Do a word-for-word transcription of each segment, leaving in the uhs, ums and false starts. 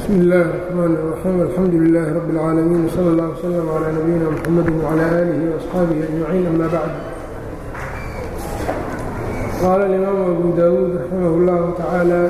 بسم الله الرحمن الرحيم الحمد لله رب العالمين وصلى الله وسلم على نبينا محمد وعلى آله وأصحابه أجمعين أما بعد. قال الإمام أبو داود رحمه الله تعالى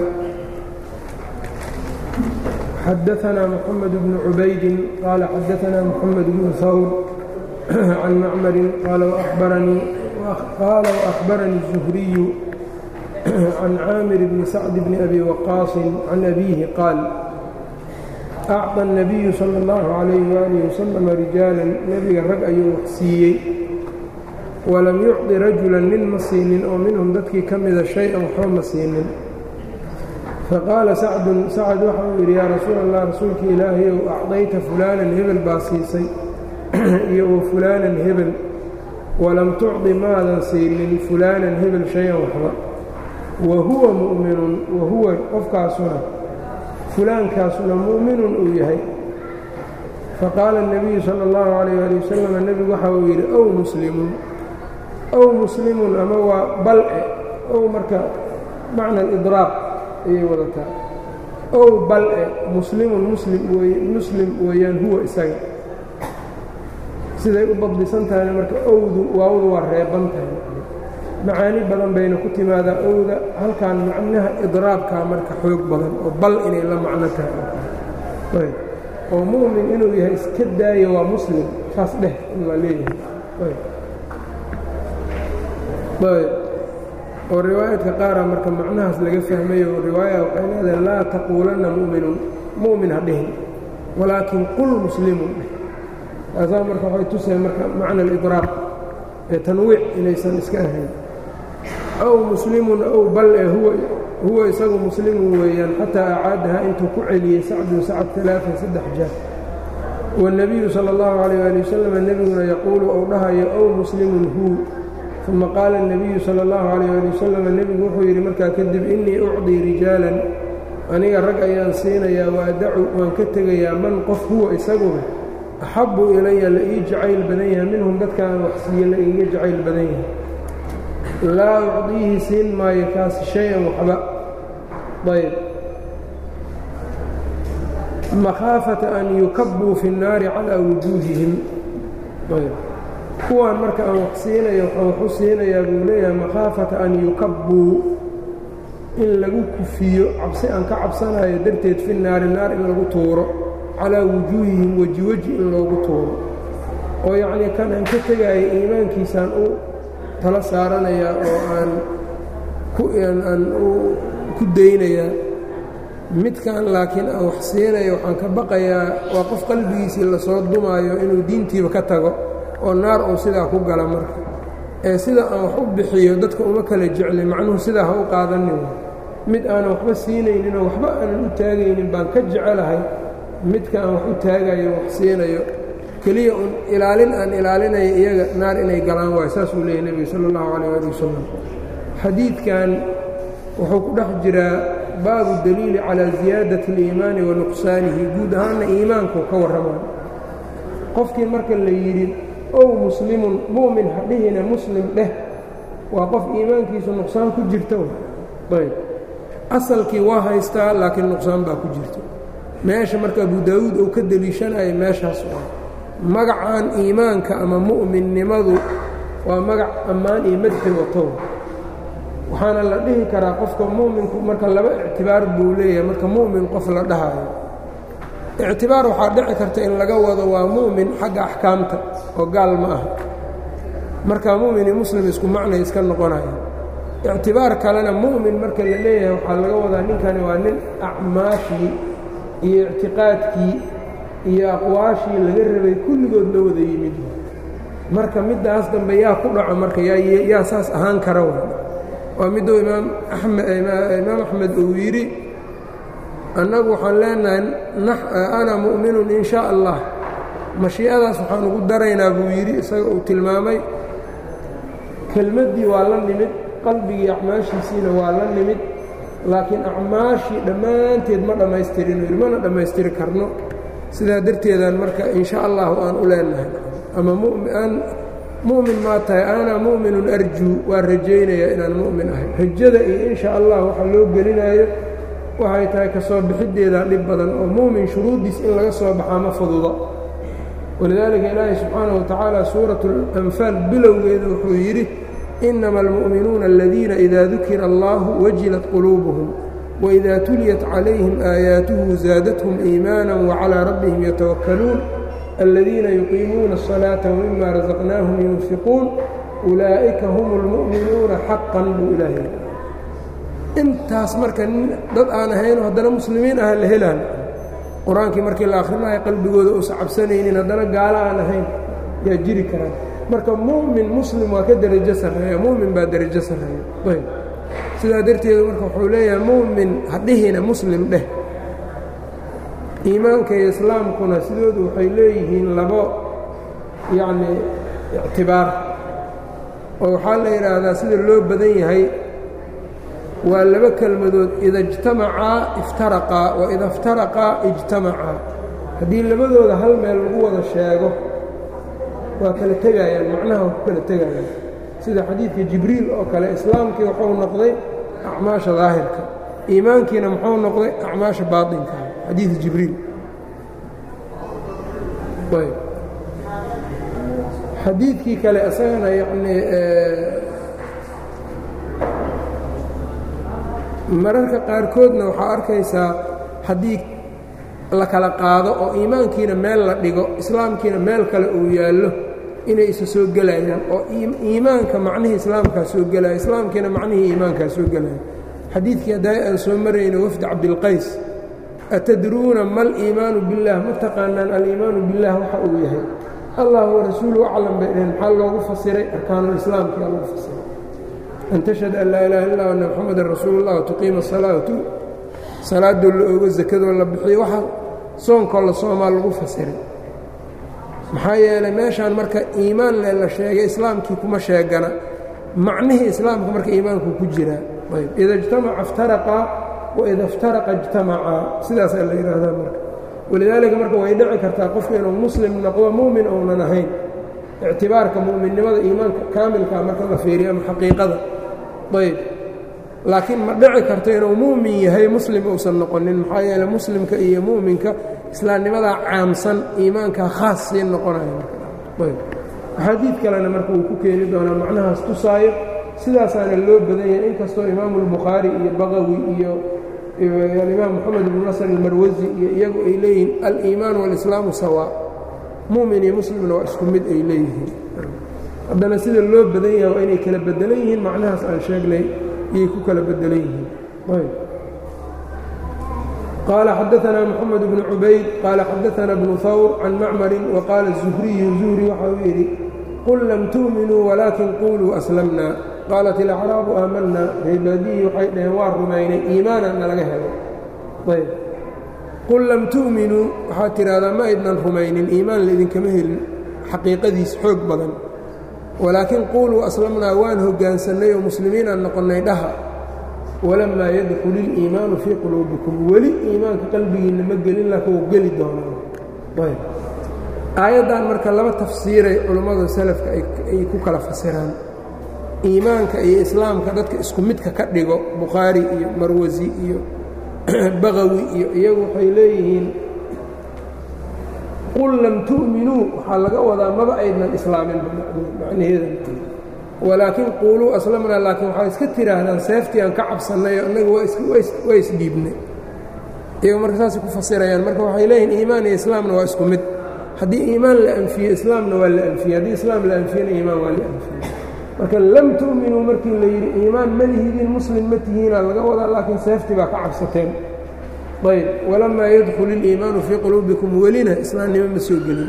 حدثنا محمد بن عبيد قال حدثنا محمد بن ثور عن معمر قال وأخبرني قال وأخبرني الزهري عن عامر بن سعد بن أبي وقاص عن أبيه قال أعطى النبي صلى الله عليه وآله وسلم رجالا نبga rag ayuu wax siiyey walam yucطi rajula nin ma siinin oo minhum dadkii ka mida shay-an waxba ma siinin faqaala sacdun sacd waxa uu yidhi yaa rasuul allah rasuulka ilaahayow acdayta fulaanan hebel baa siisay iyo wa fulaanan hebel walam tucطi maadan siinin fulaanan hebel shay-an waxba wa huwa mu'minun wa huwa qofkaasuna fulaankaasuna mu'minun uu yahay faqaala الnabiyu salى اllahu عalayh ali wasalam nebigu waxa uu yidhi ow muslimun ow muslimun ama waa bal-e ow marka macna alidraaq ayay wadataa ow bal-e muslimun muslim wey muslim weeyaan huwa isaga siday u dabdisan tahayna marka owdu waawdu waa reeban tahay macaani badan bayna ku timaadaa owda halkan macnaha idraabkaa marka xoog badan oo bal inay la macno tahay oo mu'min inuu yahay iska daayo waa muslim saas dheh in la leeyahay oo riwaayadka qaara marka macnahaas laga fahmayo riwaaya waxay leedahay laa taquulanna mu'minun mu'min ha dhihin walaakin qul muslimun dheh taasaa marka waxay tuseen marka macna alidraab ee tanwiic inaysan iska ahayn aw muslimun ow bal-e huwa huwa isagu muslimun weeyaan xataa acaadaha intuu ku celiyey sacdun sacad alaaan saddex jeer waاnnabiyu sala اllahu calayh ali wasalam nebiguna yaquulu ou dhahayo ow muslimun hu uma qaala الnabiyu sala اllahu calayh ali wasalam nebigu wuxuu yidhi markaa kadib innii ucdii rijaalan aniga rag ayaan siinayaa waadacu waan ka tegayaa man qof huwa isaguba axabbu ilaya la ii jacayl badan yahay minhum dadkaan wax siiye la iiga jacayl badan yahay laa ucdiihi siin maayo kaasi shay-an waxba ayb makhaafata an yukabbuu fi اnnaari calaa wujuuhihim ayb kuwaan marka aan wax siinayo waxaan wax u siinayaa buu leeyahay makhaafata an yukabbuu in lagu kufiyo cabsi aan ka cabsanayo darteed fi naari naar in lagu tuuro calaa wujuuhihim weji weji in loogu tuuro oo yacnii kan aan ka tegaayo iimaankiisaan u tala saaranayaa oo aan aan ku daynayaa midkan laakiin aan wax siinayo waxaan ka baqayaa waa qof qalbigiisii lasoo dumaayo inuu diintiiba ka tago oo naar uu sidaa ku gala marka ee sida aan wax u bixiyo dadka uma kala jecli macnuhu sidaa ha u qaadanin mid aanan waxba siinayninoo waxba aanan u taagaynin baan ka jecelahay midka aan wax u taagayo wax siinayo keliya un ilaalin aan ilaalinayo iyaga naar inay galaan waayo saasuu leeyahy nebigu sala allahu calayh ali wasalam xadiidkan wuxuu ku dhex jiraa baabu daliili calaa ziyaadati اliimaani wa nuqsaanihi guud ahaanna iimaanku ka warramaan qofkii marka la yidhi ow muslimun mu'min ha dhihina muslim dheh waa qof iimaankiisu nuqsaan ku jirta ayb asalkii waa haystaa laakiin nuqsaan baa ku jirta meesha marka abu daawuud uu ka deliishanayo meeshaas waa magacan iimaanka ama mu'minnimadu waa magac ammaan iyo madxi watow waxaana la dhihi karaa qofka mu'minku marka laba ictibaar buu leeyahay marka mu'min qof la dhahayo ictibaar waxaa dhici karta in laga wado waa mu'min xagga axkaamta oo gaal ma aha marka mu'min iyo muslim isku macnay iska noqonaya ictibaar kalena mu'min marka la leeyahay waxaa laga wadaa ninkani waa nin acmaashii iyo ictiqaadkii iyo aqwaashii laga rabay kulligood la wada yimid marka middaas dambe yaa ku dhaco marka yaa saas ahaan kara waa miduu imaam imaam axmed uu yidhi annagu waxaan leenahay ana mu'minun in shaa allah mashiicadaas waxaan ugu daraynaa buu yidhi isaga uu tilmaamay kelmaddii waa la nimid qalbigii acmaashiisiina waa la nimid laakiin acmaashii dhammaanteed ma dhammaystirin yidhi mana dhammaystiri karno sidaa darteedaan marka in sha allahu aan u leenahay ama aan mu'min maa tahay ana mu'minun arjuu waan rajaynayaa inaan mu'min ahay rajada iyo in sha allah waxaa loo gelinaayo waxay tahay ka soo bixideeda dhib badan oo muumin shuruudiis in laga soo baxaa ma fududo walidaalika ilaahay subxaanahu watacaala suuratu alanfaal bilowgeeda wuxuu yidhi inama almu'minuuna aladiina idaa dukira allahu wajilat quluubuhum waidaa tuliyat calayhim aayaatuhu zaadathum iimaana wacalaa rabbihim yatawakkaluun aladiina yuqiimuuna الصalaata wmima rasaqnaahum yunfiquun ulaa'ika hum اlmu'minuuna xaqan buu ilaahay intaas marka dad aan ahayn haddana muslimiin ah la helaan qur-aankii markii la akhrinayo qalbigooda uusa cabsanaynin haddana gaalo aan ahayn yaa jiri karaan marka mu'min muslim waa ka derajo sarreeya mu'min baa derajo sarreeya ayb sidaa darteedu marka wuxuu leeyahay mu'min hadhihina muslim dheh iimaanka iyo islaamkuna sidoodu waxay leeyihiin labo yacnii ictibaar oo waxaa la yidhaahdaa sida loo badan yahay waa laba kelmadood ida ijtamacaa iftaraqaa wa ida iftaraqaa ijtamacaa haddii labadooda hal meel lagu wada sheego waa kala tegayaan macnaha waa ku kala tegayaan sida xadiidka jibriil oo kale islaamkii wuxuu noqday acmaasha daahirka iimaankiina muxuu noqday acmaasha baaطinka xadiid jibriil ayb xadiidkii kale isagana yacnii mararka qaarkoodna waxaa arkaysaa haddii la kala qaado oo iimaankiina meel la dhigo islaamkiina meel kale uu yaallo inay isa soo gelayaan oo iimaanka macnihii islaamkaa soo gelaya islaamkiina macnihii iimaankaa soo gelaya xadiidkii hadday aan soo marayno wafdi cabdilqays atadruuna ma aliimaanu biاllah ma taqaanaan aliimaanu biاllah waxa uu yahay allah warasuulu aclam bay dhaheen maxaa loogu fasiray arkaanulislaamkiaa lagu fasiray an tashhad an laa ilaha illa anna moxamadan rasuulu llah watuqiima salaatu salaadoo la ogo sakadoo la bixiyo waxa soonkoo la soomaa lagu fasiray maxaa yeelay meeshaan marka iimaan le la sheegay islaamkii kuma sheegana macnihii islaamka marka iimaanku ku jiraa ayb ida ijtamaca iftaraqaa waida iftaraqa ijtamacaa sidaasaa la yidhaahdaa marka walidaalika marka way dhici kartaa qofka inuu muslim noqdo mu'min ounan ahayn ictibaarka mu'minnimada iimaanka kaamilkaa marka la fiiriyo ama xaqiiqada ayb laakiin ma dhici karto inuu mu'min yahay muslim uusan noqonin maxaa yeeley muslimka iyo mu'minka islaamnimadaa caamsan iimaankaa khaas sii noqonaya markaayb axaadiid kalena marka uu ku keeni doonaa macnahaas tusaayo sidaasaana loo badan yahay inkastoo imaamu albukhaari iyo baqawi iyo alimaam moxamed ibnu nasr almarwasi iyo iyagu ay leeyihiin aliimaan waalislaamu sawaa mu'min iyo muslimna waa isku mid ay leeyihiin haddana sida loo badan yahay waa inay kala bedelan yihiin macnahaas aan sheegnay iyay ku kala bedelan yihiin qaala xadaanaa moxamed bnu cubayd qaala xadaanaa bnu hawr can macmarin waqaala zuhriyu zuhri waxa uu yidhi qul lam tu'minuu walaakin quluu aslamna qaalat ilacraabu aamanna reebaadiyii waxay dhaheen waa rumaynay iimaana nalaga helay ayb qul lam tu'minuu waxaad tidhaahdaa ma aydnan rumaynin iimaan laidinkama helin xaqiiqadiis xoog badan walaakin quuluu aslamnaa waan hoggaansannay oo muslimiinaan noqonnay dhaha walamaa yadkhul iliimaanu fii quluubikum weli iimaanka qalbigiinna ma gelin laakiin wuu geli doonaa ayb aayaddan marka laba tafsiiray culummada salafka ay ku kala fasiraan iimaanka iyo islaamka dadka isku midka ka dhigo bukhaari iyo marwasi iyo baqawi iyo iyagu waxay leeyihiin qul lam tu'minuu waxaa laga wadaa maba aydnan islaamin macnaheeda walaakin quuluu aslamnaa laakiin waxaa iska tidhaahdaan seeftii aan ka cabsannay oo innaga waa isdhiibnay iyagu marka saasay ku fasirayaan marka waxay leeyihin iimaan iyo islaamna waa isku mid haddii iimaan la anfiyo islaamna waa la anfiyey haddii islaam la anfiyana iimaan waa la anfiyey marka lam tu'minuu markii la yidhi iimaan ma lihidiin muslim ma tihiinaa laga wadaa laakiin seeftii baa ka cabsateen ayb walamaa yadkhul iliimaanu fii quluubikum welina islaamnimo ma soo gelin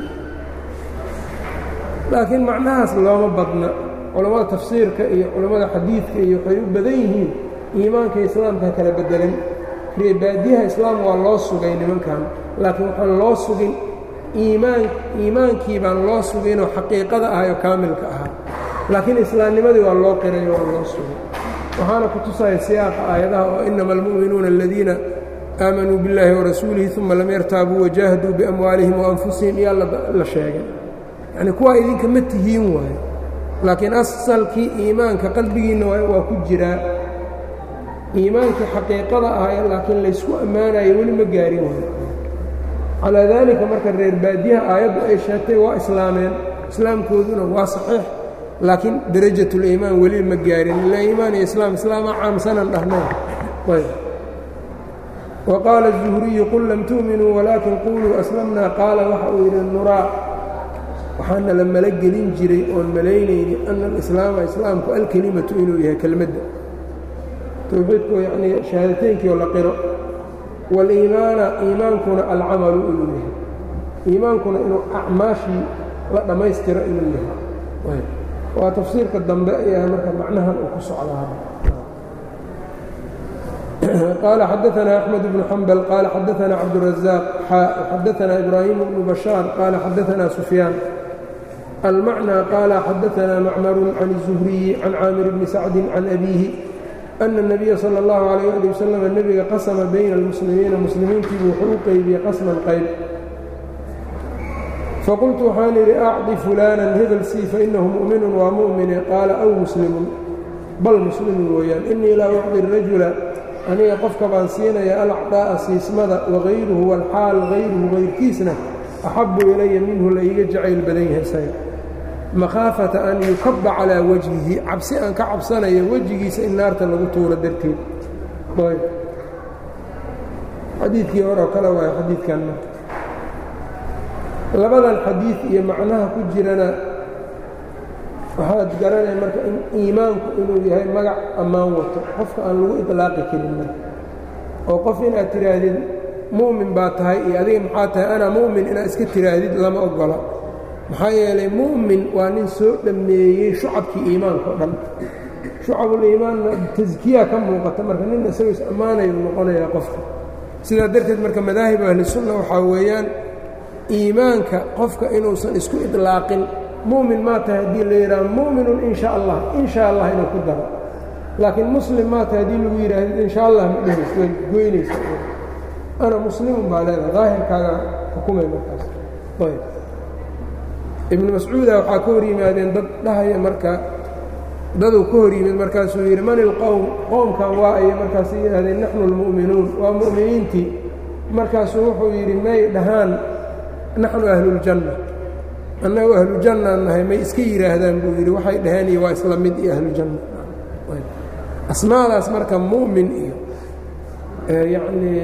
laakiin macnahaas looma badna culammada tafsiirka iyo culammada xadiidka iyo waxay u badan yihiin iimaanka islaamka kala bedelan reebaadiyaha islaam waa loo sugay nimankan laakiin waxaan loo sugin iimaan iimaankii baan loo suginoo xaqiiqada ahay oo kaamilka ahaa laakiin islaamnimadii waa loo qirayo waa loo sugay waxaana ku tusaya siyaaqa aayadaha oo inama almu'minuuna aladiina aamanuu biاllaahi warasuulihi uma lam yartaabuu wajaahaduu biamwaalihim waanfusihim iyaa la sheegay yacnii kuwaa idinka ma tihiin waayo laakiin asalkii iimaanka qalbigiinna waa ku jiraa iimaankii xaqiiqada ahaa laakiin laysku ammaanayo weli ma gaarin way calaa daalika marka reer baadiyaha aayaddu ay sheegtay waa islaameen islaamkooduna waa saxiix laakiin darajatuliimaan weli ma gaarin ila iimaan iyo islaam islaama caamsanan dhahnay ayb wa qaala الzuhriyu qul lam tu'minuu walaakin quluu aslamnaa qaala waxa uu yidhi nuraa waxaana la malagelin jiray oon malaynayni ana alislaama islaamku alkelimatu inuu yahay kelmadda towxiidku yacnii shahaadateynkiio la qiro waaliimaana iimaankuna alcamalu inuu yahay iimaankuna inuu acmaashii la dhammaystiro inuu yahay waa tafsiirka dambe ayaa marka macnahan uu ku socdaa qaala xadaثna أxmed bnu xambal qaala xadaثna cabdالraزaaq xadaثna ibraahiim bnu bashaar qaala xadaثna sufyaan almacnى qaala xadaثna macmaru can الzuhriyi can caamir bni sacdi can abiihi أna الnabiya salى اllahu عalيyه ali wasalam nebiga qasama bayna اlmuslimiina muslimiintiibu wuxuu u qeybiyey qasman qayb faqultu waxaan idhi acdi fulaanan hebel sii fainahu mu'minun waa mu'mine qaala aw muslimun bal muslimun weeyaan inii laa ucdi rajula aniga qofka baan siinaya alacdaa'a siismada wagayruhu walxaal hayruhu hayrkiisna axabu ilaya minhu la iiga jacayl badan yahay isaga makhaafata an yukabba calaa wajhihi cabsi aan ka cabsanayo wejigiisa in naarta lagu tuuro darteed ayb xadiidkii hore oo kale waayo xadiidkan marka labadan xadiid iyo macnaha ku jirana waxaad garanaya marka in iimaanku inuu yahay magac ammaan wato qofka aan lagu iطlaaqi karin marka oo qof inaad tidhaahdid mu'min baa tahay iyo adiga maxaa tahay ana mu'min inaad iska tidhaahdid lama ogola maxaa yeelay mu'min waa nin soo dhammeeyey shucabkii iimaanka o dhan shucabuliimaanna taskiya ka muuqata marka nin isagoo is ammaanayu noqonayaa qofka sidaa darteed marka madaahib ahlisunna waxaa weeyaan iimaanka qofka inuusan isku iطlaaqin mu'min maa tahay haddii la yidhaha mu'minun in sha allah in sha allah inuu ku daro laakiin muslim maa tahay haddii lagu yidhaahdo in sha allah ma dhehays way goynaysa ana muslimun baa leedahay daahirkaaga xukumay markaas ayb ibnu mascuuda waxaa ka hor yimaadeen dad dhahaya marka daduu ka hor yimid markaasuu yidhi man ilqowm qoomkan waa aya markaasay yidhahdeen naxnu almu'minuun waa mu'miniintii markaasuu wuxuu yidhi may dhahaan naxnu ahluljanna annagu ahlujannaan nahay may iska yidhaahdaan buu yidhi waxay dhaheen iyo waa isla mid iyo ahlujanna asmaadaas marka mu'min iyo yacnii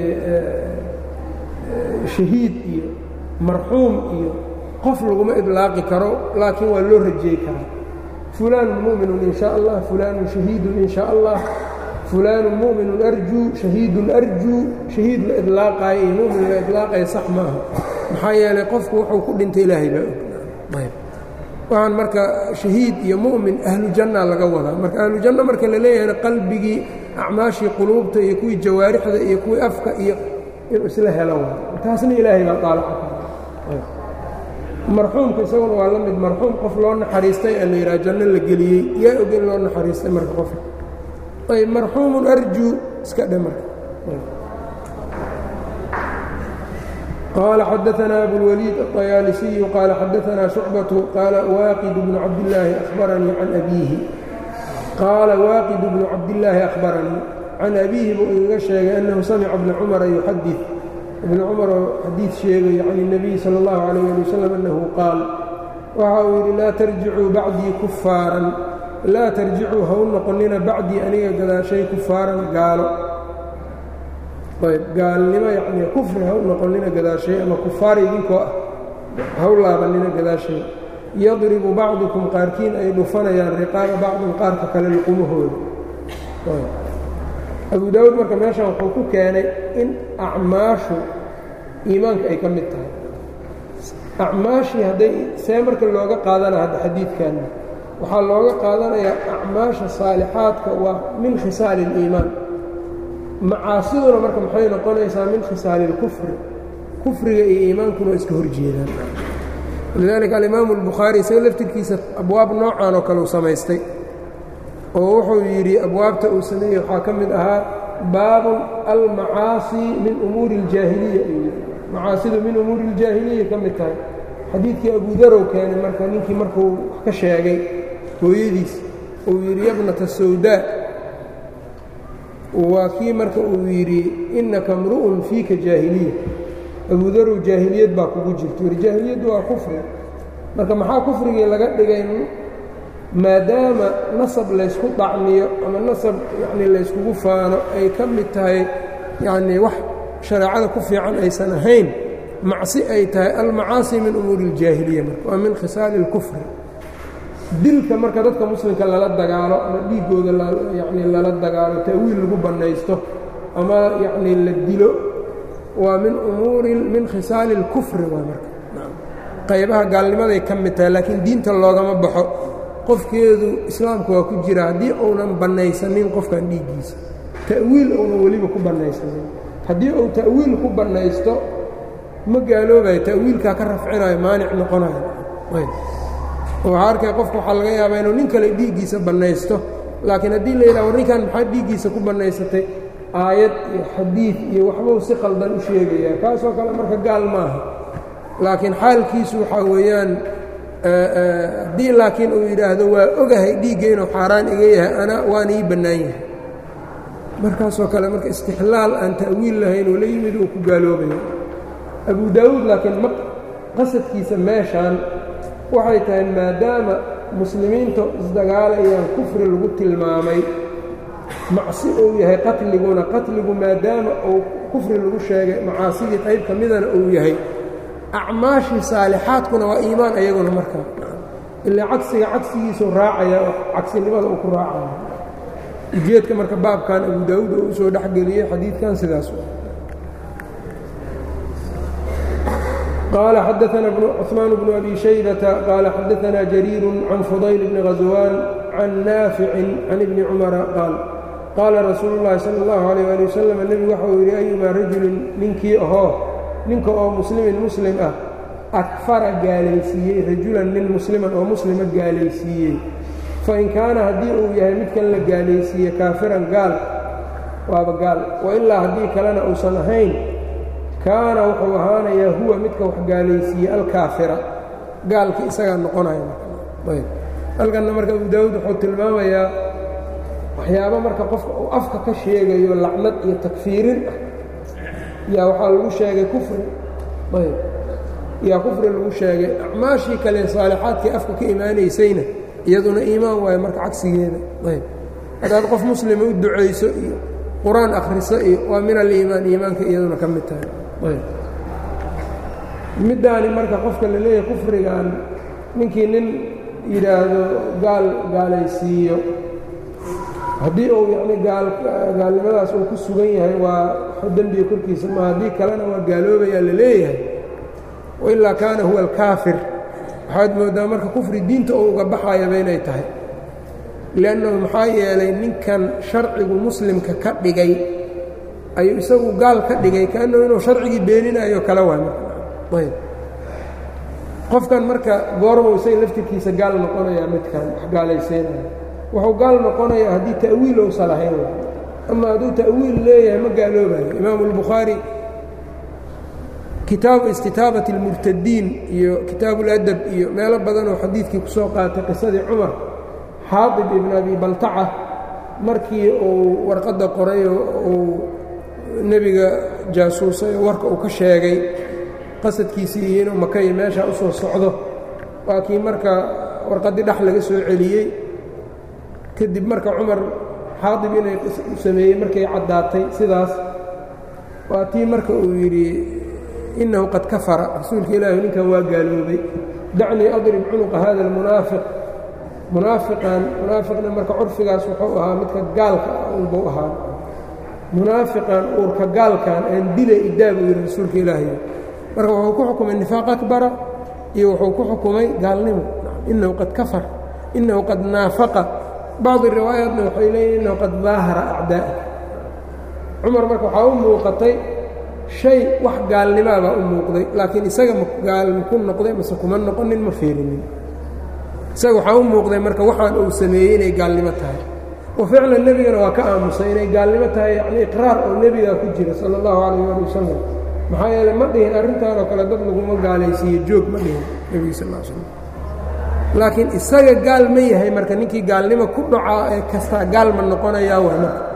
shahiid iyo marxuum iyo qof laguma idlaaqi karo laakiin waa loo rajeey karaa fulaanun mu'minun in sha allah fulaanun shahiidun in sha allah fulaanun mu'minun arjuu shahiidun arjuu shahiid la idlaaqaayo iyo mu'min la idlaaqaya sax ma aha maxaa yeelay qofku wuxuu ku dhintay ilaahay baa og ayb waxaan marka shahiid iyo mu'min ahlu janna laga wadaa marka ahlu janna marka la leeyahayna qalbigii acmaashii quluubta iyo kuwii jawaarixda iyo kuwii afka iyo inuu isla helo waa taasna ilaahay baa daalaca kara marxuumka isaguna waa la mid marxuum qof loo naxariistay ee la yidhaha janno la geliyey yaa og in loo naxariistay marka qofka ayb marxuumun arjuu iska dhe marka قال xدثنا أبوالوليد الطyالسي قال xدثنا شعبة قال واقد بن عبداللahi أخبرنيi عن أبيه قال واقد بن عبداللahi أخبرنيi عن أبيهi buu igaga sheegay أنه سمع بن cمر يحدث بن cمر oo xadيiث sheegay عن النبي صلى الله عليه لي وسلم أنه qاaل waxa uu yidhi laa ترجicوu bacdيi كفاaرا laa ترجicوu ha u noqonina bacdii aniga gadaashay كفاaran gaalo ayb gaalnimo yacnii kufri ha u noqonina gadaashay ama kufaar idinkoo ah ha u laabanina gadaashay yadribu bacdukum qaarkiin ay dhufanayaan riqaaba bacdin qaarka kale luqumahooda abu daawuud marka meeshan wuxuu ku keenay in acmaashu iimaanka ay ka mid tahay acmaashii hadday see marka looga qaadana hadda xadiidkanna waxaa looga qaadanayaa acmaasha saalixaadka waa min khisaali اliimaan macaasiduna marka maxay noqonaysaa min khisaali اlkufri kufriga iyo iimaankuna waa iska horjeedaan lidaalika alimaamu اlbukhaari isaga laftirkiisa abwaab noocan oo kale u samaystay oo wuxuu yidhi abwaabta uu sameeyey waxaa ka mid ahaa baabun almacaasi min umuuri اljaahiliya macaasidu min umuuri اljaahiliya ka mid tahay xadiidkii abudarow keenay marka ninkii markuu wax ka sheegay hooyadiis uu yidhi yabnata sawdaa waa kii marka uu yidhi innaka mru'un fiika jaahiliya abudarow jaahiliyad baa kugu jirto yidhi jaahiliyaddu waa kufri marka maxaa kufrigii laga dhigay maadaama nasab laysku dacniyo ama nasab yacnii layskugu faano ay ka mid tahay yacnii wax shareecada ku fiican aysan ahayn macsi ay tahay almacaasi min umuuri اljaahiliya marka waa min khisaali اlkufri dilka marka dadka muslimka lala dagaalo ama dhiiggooda yacnii lala dagaalo ta'wiil lagu bannaysto ama yacnii la dilo waa min umuuri min khisaali اlkufri waa marka qaybaha gaalnimaday ka mid tahay laakiin diinta loogama baxo qofkeedu islaamka waa ku jira haddii uunan bannaysanin qofkan dhiiggiisa ta'wiil uunan weliba ku bannaysanin haddii uu ta'wiil ku bannaysto ma gaaloobayo ta'wiilkaa ka rafcinayo maanic noqonayo waxaa arkay qofka waxaa laga yaabaa inuu nin kale dhiiggiisa bannaysto laakiin haddii la yidhaha war ninkan maxaa dhiiggiisa ku bannaysatay aayad iyo xadiid iyo waxbuu si qaldan u sheegayaa kaasoo kale marka gaal maaha laakiin xaalkiisu waxaa weeyaan haddii laakiin uu yidhaahdo waa ogahay dhiigga inuu xaaraan iga yahay ana waana ii bannaan yahay markaasoo kale marka istixlaal aan ta'wiil lahayn uu la yimid uu ku gaaloobayo abu daawuud laakiin ma qasadkiisa meeshaan waxay tahay maadaama muslimiinta isdagaalayaan kufri lagu tilmaamay macsi uu yahay qatliguna qatligu maadaama uu kufri lagu sheegay macaasidii qayb ka midana uu yahay acmaashii saalixaadkuna waa iimaan ayaguna markaa ilaa cagsiga cagsigiisuu raacaya oo cagsinimada uu ku raacaya ujeedka marka baabkan abu daawuud oo u soo dhexgeliyey xadiidkan sidaas قال xدثنا cثمان بن أbي شhيبة قال xدثنا جرير عن فضيل بن غزوان عن نافع عن بن cمر قال qاala رasuuل اللhi صلى الله عليه ولي وسلم nebigu waxa uu yidhi أيumaa rajulin ninkii ahoo ninka oo muslimin muslim ah akfara gaalaysiiyey rajulan nin musliman oo muslima gaalaysiiyey fain kaana haddii uu yahay midkan la gaalaysiiye kaafiran gaal waaba gaal wailaa haddii kalena uusan ahayn kaana wuxuu ahaanayaa huwa midka wax gaalaysiiyey alkaafira gaalka isagaa noqonaya halkanna marka abu daawuud wuxuu tilmaamayaa waxyaabo marka qofka uu afka ka sheegayo lacnad iyo takfiirin ah yaa waxaa lagu sheegay kufri ayb yaa kufri lagu sheegay acmaashii kale saalixaadkii afka ka imaanaysayna iyaduna iimaan waayo marka cagsigeeda ayb haddaad qof muslima u ducayso iyo qur-aan akhriso iyo waa min aliimaan iimaanka iyaduna ka mid tahay middaani marka qofka la leeyahay kufrigan ninkii nin yidhaahdo gaal gaalaysiiyo haddii uu yacni gaal gaalnimadaas uu ku sugan yahay waa dembiga korkiisa ma haddii kalena waa gaaloobayaa la leeyahay wailaa kaana huwa alkaafir waxaad mooddaa marka kufri diinta uu uga baxayaba inay tahay liannahu maxaa yeelay ninkan sharcigu muslimka ka dhigay ayuu isagu gaal ka dhigay kaannahu inuu sharcigii beeninayo kala waay marayb qofkan marka goormuu isaga laftirkiisa gaal noqonayaa midkan wax gaalaysiinaya wuxuu gaal noqonayaa haddii ta'wiil uusa lahayn ama hadduu ta'wiil leeyahay ma gaaloobayo imaamu albukhaari kitaabu istitaabati اlmurtadiin iyo kitaabu اladab iyo meelo badan oo xadiidkii ku soo qaatay qisadii cumar xaadib ibn abi baltaca markii uu warqadda qoray oo uu nebiga jaasuusay oo warka uu ka sheegay qasadkiisii iyo inuu maka iyo meeshaa u soo socdo waa kii marka warqaddii dhex laga soo celiyey kadib marka cumar xaadib inay sameeyey markay caddaatay sidaas waa tii marka uu yidhi innahu qad kafara rasuulka ilaahi ninkan waa gaaloobay dacnii adrib cunuqa hada almunaafiq munaafiqan munaafiqna marka curfigaas wuxuu ahaa midka gaalka unbuu ahaa munaafiqan uurka gaalkan aan dila idaa buu yidhi rasuulka ilaahi marka wuxuu ku xukumay nifaaq akbara iyo wuxuu ku xukumay gaalnimo innahu qad kafar innahu qad naafaqa bacdi riwaayaatna waxay leeyihin innahu qad daahara acdaa'ah cumar marka waxaa u muuqatay shay wax gaalnimaabaa u muuqday laakiin isaga ma gaal maku noqday mase kuma noqonin ma fiirinin isaga waxaa u muuqday marka waxaan uu sameeyey inay gaalnimo tahay wa ficlan nebigana waa ka aamusay inay gaalnimo tahay yacni iqraar oo nebigaa ku jira sala allahu calayh ali wasalam maxaa yeeley ma dhihin arrintaan oo kale dad laguma gaalaysiiye joog ma dhihin nebiga sal l slam laakiin isaga gaal ma yahay marka ninkii gaalnimo ku dhacaa ee kastaa gaal ma noqonayaa waa marka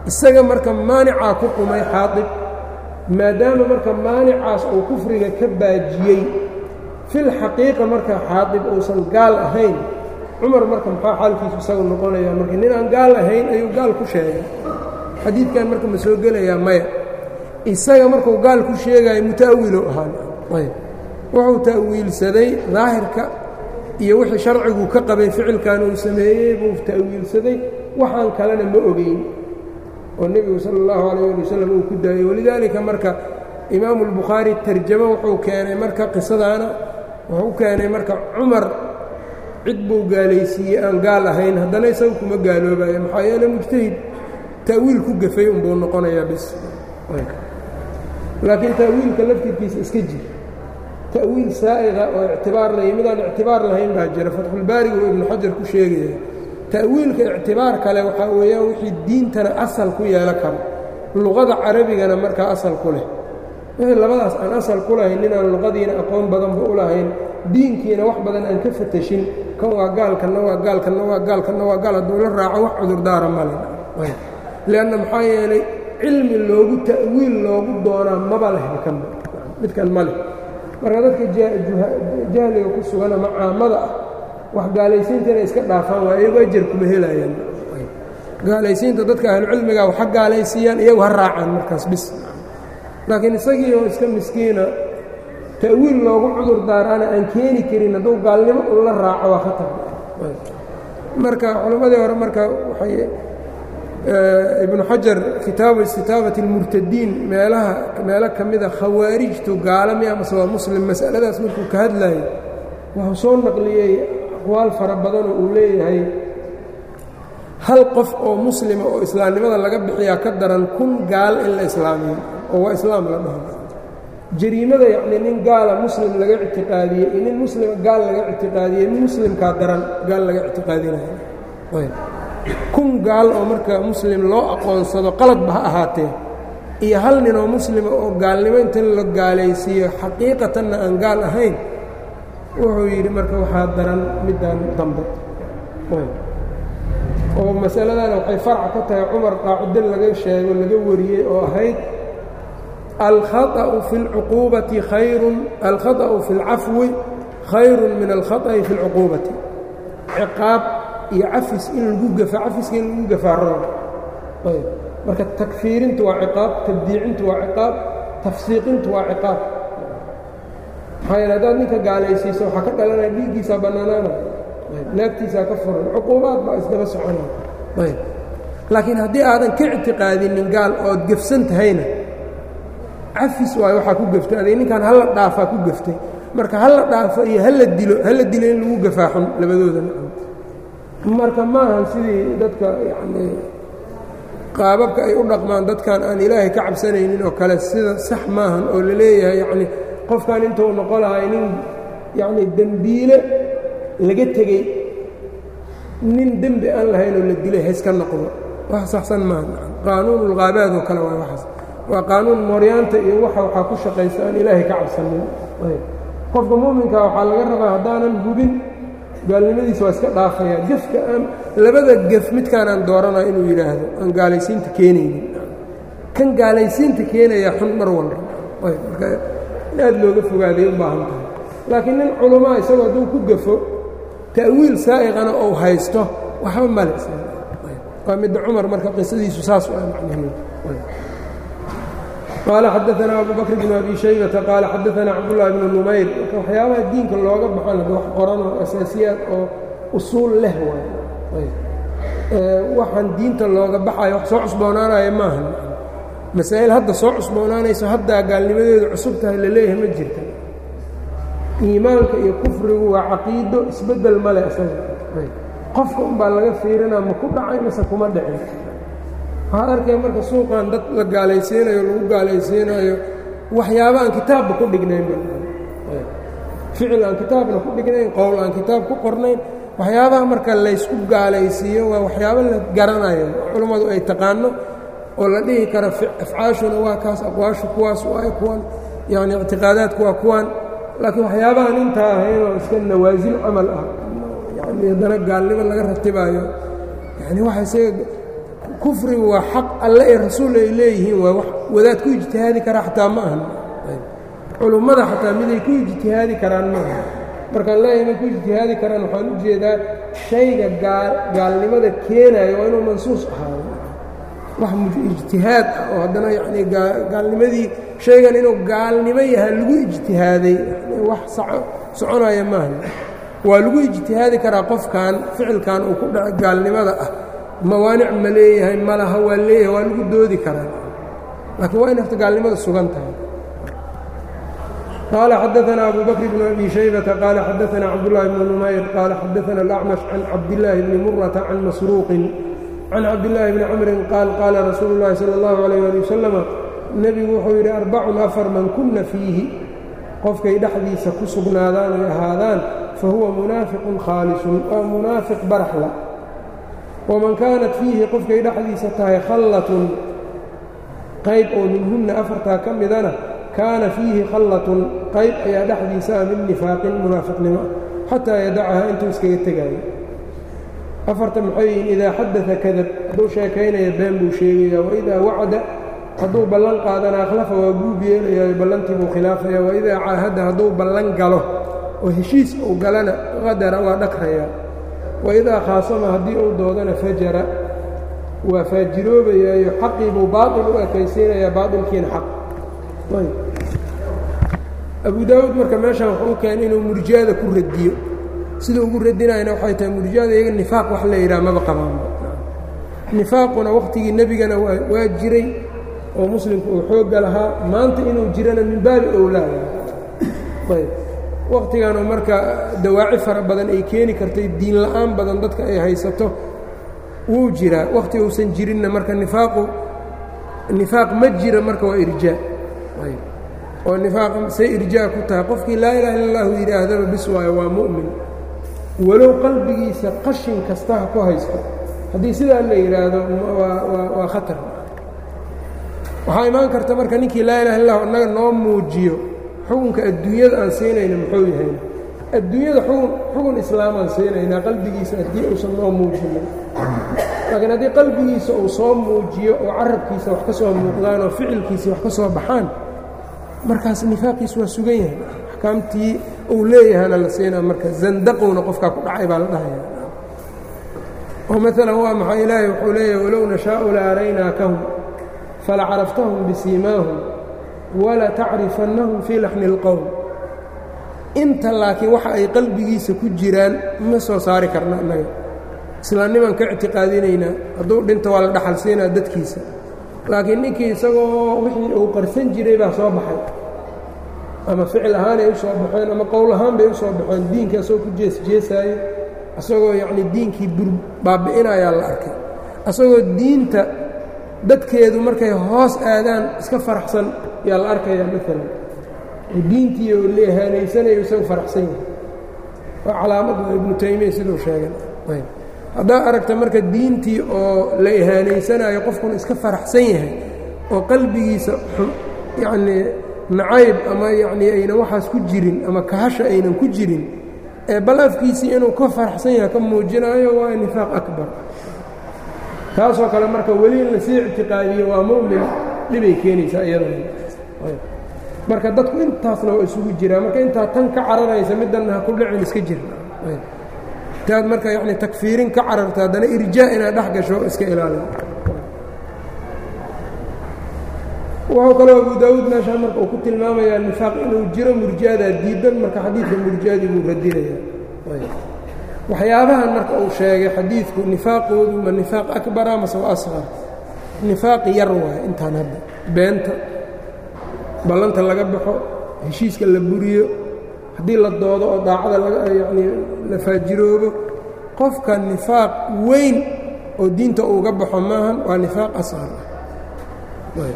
isaga marka maanicaa ku qumay xaadib maadaama marka maanicaas uu kufriga ka baajiyey fil xaqiiqa marka xaadib uusan gaal ahayn cumar marka maxaa xaalkiisu isagu noqonayaa marka nin aan gaal ahayn ayuu gaal ku sheegay xadiidkan marka ma soo gelayaa maya isaga markuu gaal ku sheegayo muta'awilo ahaan ayb wuxuu ta'wiilsaday daahirka iyo wixii sharcigu ka qabay ficilkan uu sameeyey buu ta'wiilsaday waxaan kalena ma ogeyn oo nebigu sala allahu calayh ali wasalam uu ku daayey walidaalika marka imaamu albukhaari tarjamo wuxuu keenay marka qisadaana wuxuu u keenay marka cumar cid buu gaalaysiiyey aan gaal ahayn haddana isagu kuma gaaloobayo maxaa yeele mujtahid ta'wiil ku gafay unbuu noqonayaa bis laakiin ta'wiilka laftirkiisa iska jir ta'wiil saa'iqa oo ictibaar laya midaan ictibaar lahayn baa jira fatxulbaariga uu ibnu xajar ku sheegaya ta'wiilka ictibaar kale waxaa weeyaan wixii diintana asal ku yeelo karo luqada carabigana markaa asal ku leh wixii labadaas aan asal ku lahayn ninaan luqadiina aqoon badanba u lahayn diinkiina wax badan aan ka fatashin kan waa gaal kanna waa gaal kanna waa gaal kanna waa gaal hadduu la raaco wax cudurdaara male lianna maxaa yeelay cilmi loogu ta'wiil loogu doonaa maba leh kan midkan ma leh marka dadka jahliga ku sugan ama caamada ah wax gaalaysiinta inay iska dhaafaan waa iyagu ajar kuma helayaan gaalaysiinta dadka ahlucilmiga waxa gaalaysiiyaan iyagu ha raacaan markaas bis laakiin isagii oo iska miskiina ta'wiil loogu cudur daaraana aan keeni karin hadduu gaalnimo u la raaco waa khatar marka culammadii hore marka waxay ibnu xajar kitaabu istitaabati اlmurtadiin meelaha meelo ka mida khawaarijtu gaala miya mase waa muslim mas'aladaas markuu ka hadlayo wuxuu soo naqliyey aqwaal fara badanoo uu leeyahay hal qof oo muslima oo islaamnimada laga bixiyaa ka daran kun gaal in la islaamiyo oo waa islaam la dhaho jariimada yacnii nin gaala muslim laga ictiqaadiyey iyo nin muslima gaal laga ictiqaadiyey nin muslimkaa daran gaal laga ictiqaadinayo kun gaal oo marka muslim loo aqoonsado qaladba ha ahaatee iyo hal nin oo muslima oo gaalnimo inta la gaalaysiiyo xaqiiqatanna aan gaal ahayn wuxuu yidhi marka waxaa daran middan dambe oo masaladana waxay farca ka tahay cumar qaacidin laga sheego laga wariyey oo ahayd alkhaطأu fi اlcuquubati khayrun alkhaطأu fi اlcafwi khayrun min alkhaطأi fi اlcuquubati ciqaab iyo cafis in lagu gafa cafiska in lagu gafaaro ayb marka takfiirintu waa ciqaab tabdiicintu waa ciqaab tafsiiqintu waa ciqaab maxaa yeele haddaad ninka gaalaysiiso waxaa ka dhalanaya dhiiggiisaa bannaanaana naagtiisaa ka furan cuquubaad baa isdaba soconaya ayb laakiin haddii aadan ka ictiqaadinin gaal ood gefsan tahayna cafis waayo waxaa ku gaftay adig ninkan halla dhaafaa ku gaftay marka halla dhaafo iyo halla dilo halla dilo in lagu gafaaxun labadooda marka maahan sidii dadka yacnii qaababka ay u dhaqmaan dadkan aan ilaahay ka cabsanaynin oo kale sida sax maahan oo la leeyahay yacnii qofkan intuu noqon lahay nin yacnii dembiile laga tegey nin dembi aan lahaynoo la dilay hayska noqdo wax saxsan maahan qaanuunulqaabaad oo kale waa waxaas waa qaanuun mooryaanta iyo waxa waxaa ku shaqaysa aan ilaahay ka cabsanin qofka mu'minkaa waxaa laga rabaa haddaanan hubin gaalnimadiisa waa iska dhaafaya gefka aan labada gef midkaanaan dooranaa inuu yidhaahdo aan gaalaysiinta keenaynin kan gaalaysiinta keenayaa xun mar walba marka in aad looga fogaaday u baahan tahay laakiin nin culamaa isagoo hadduu ku gafo ta'wiil saa'iqana ou haysto waxba male waa midda cumar marka qisadiisu saas u ah macnaheedu qaala xadaanaa abu bakr bn abi shaybata qaala xadaanaa cabdullaahi bnu numayr marka waxyaabaha diinka looga baxan wax qoran oo asaasiyaad oo usuul leh waay waxaan diinta looga baxayo wax soo cusboonaanaya maaha masaa'il hadda soo cusboonaanayso haddaa gaalnimadeedu cusub tahay la leeyahay ma jirta iimaanka iyo kufrigu waa caqiido isbeddel male isaga qofka unbaa laga fiirinaa ma ku dhacay mase kuma dhicin waxaad arkaya marka suuqan dad la gaalaysiinayo lagu gaalaysiinayo waxyaaba aan kitaabba ku dhignayn ficil aan kitaabna ku dhignayn qowl aan kitaab ku qornayn waxyaabaha marka laysku gaalaysiiyo waa waxyaabo la garanayo culammadu ay taqaano oo la dhihi karo afcaashuna waa kaas aqwaashu kuwaas waa kuwan yacni ictiqaadaadku waa kuwan laakiin waxyaabahan intaa ahaynoo iska nawaasil camal ah yani haddana gaalnimo laga ratibaayo yani waxa isaga kufrigu waa xaq alle ee rasuul ay leeyihiin waa wax wadaad ku ijtihaadi karaa xataa ma ahan culummada xataa miday ku ijtihaadi karaan ma aha markaan leeyahay may ku ijtihaadi karaan waxaan u jeedaa shayga gaal gaalnimada keenayo waa inuu mansuus ahaado wax ijtihaad ah oo haddana yacnii gaalnimadii shaygan inuu gaalnimo yahay lagu ijtihaaday wax soconaya maaha waa lagu ijtihaadi karaa qofkan ficilkan uu ku dhaco gaalnimada ah mawaanic ma leeyahay ma laha waa leeyahay waa lagu doodi karaa laakiin waa in horta gaalnimada sugan tahay قال xدثنا أبو بكر بن أبي شيبة قال xدثنا عبد الله بن نمير قال xدثنا الأعمش عن عبد الله بن مرة عن مسروق عن عبد الله بن cمر قال قال رsuuل اللhi صلى الله عليه ولي وسلم nebigu wuxuu yidhi أربع أفر man kuna فيihi qofkay dhexdiisa ku sugnaadaan ay ahaadaan fahuwa munaafiq khaalis waa munaafiq baraxla وman kaanat فيihi qofkay dhexdiisa tahay khallaة qayb oo minhuna afartaa ka midana kaana fiihi khallatun qayb ayaa dhexdiisa ah min nifaaqin munaafiqnimo xataa yadacahaa intuu iskaga tegaayo afarta maxay yihiin idaa xadada kadab hadduu sheekaynaya been buu sheegayaa waidaa wacda hadduu ballan qaadana akhlafa waa guub yeelayaa ballantii buu khilaafaya waidaa caahadda hadduu ballan galo oo heshiis uu galana qadara waa dhagrayaa waidaa khaasama haddii uu doodana fajara waa faajiroobayaayo xaqii buu baatil u ekaysiinayaa baatilkiina xaq abu daawuud marka meeshaan wuxuu u keenay inuu murjiyada ku radiyo sida ugu radinayana waxay tahay murjiyada iyaga nifaaq wax la yidhaha maba qabaanba nifaaquna wakhtigii nebigana waa jiray oo muslimku uu xoogga lahaa maanta inuu jirana min baabi owlaaya ayb wakhtiganoo marka dawaaci fara badan ay keeni kartay diin la'aan badan dadka ay haysato wuu jiraa wakhti uusan jirinna marka nifaaqu nifaaq ma jira marka waa irjaa oo nifaaq say irjaa ku tahay qofkii laa ilaha illa allahu yidhaahdaba bis waayo waa mu'min walow qalbigiisa qashin kasta ha ku haysto haddii sidaa la yidhaahdo waa khatar waxaa imaan karta marka ninkii laa ilaha illahu annaga noo muujiyo xukunka adduunyada aan siinayna muxuu yahay adduunyada xukun xukun islaam aan siinaynaa qalbigiisa haddii uusan noo muujinin laakiin haddii qalbigiisa uu soo muujiyo oo carabkiisa wax ka soo muuqdaan oo ficilkiisa wax ka soo baxaan markaas nifaaqiisu waa sugan yahay axkaamtii uu leeyahana la siinaa marka zandaqowna qofkaa ku dhacay baa la dhahaya oo maalan waa maxaa ilaahay wuxuu leeyahay walow nashaa'u la araynaakahum fala caraftahum bisiimaahum wala tacrifannahum fii laxni اlqowl inta laakiin waxa ay qalbigiisa ku jiraan ma soo saari karna innaga islaamnimaan ka ictiqaadinaynaa hadduu dhinto waa la dhaxal siinaa dadkiisa laakiin ninkii isagoo wixii uu qarsan jiray baa soo baxay ama ficil ahaanay u soo baxeen ama qowl ahaan bay u soo baxeen diinka asagoo ku jeesjeesaayo asagoo yacnii diinkii bur baabi'inayaa la arkay asagoo diinta dadkeedu markay hoos aadaan iska faraxsan yaa la arkayaa maalan oo diintii oo leehaanaysanayo isagu faraxsan yahay waa calaamada ibnu taymiya siduu sheegay ayb haddaa aragta marka diintii oo la ihaanaysanayo qofkuna iska faraxsan yahay oo qalbigiisa yacnii nacayb ama yacnii aynan waxaas ku jirin ama kahasha aynan ku jirin ee bal afkiisii inuu ka faraxsan yahay ka muujinaayo waa nifaaq akbar taasoo kale marka weli in lasii ictiqaadiyo waa mu'min dhibay keenaysaa iyadana marka dadku intaasna waa isugu jiraa marka intaa tan ka cararaysa middanna ha ku dhicin iska jir taad marka yacni takfiirin ka cararta haddana irjaa inaad dhex gasho iska ilaalin wuxuu kaloo abu daawuud meeshaa marka uu ku tilmaamayaa nifaaq inuu jiro murjiadaa diidan marka xadiidka murjiadii buu radinayaa waxyaabahan marka uu sheegay xadiidku nifaaqoodu ma nifaaq akbara mase wa asqar nifaaqi yar waaye intaan hadda beenta ballanta laga baxo heshiiska la buriyo haddii la doodo oo daacada laga yacnii la faajiroobo qofka nifaaq weyn oo diinta uuga baxo maahan waa nifaaq asqar ah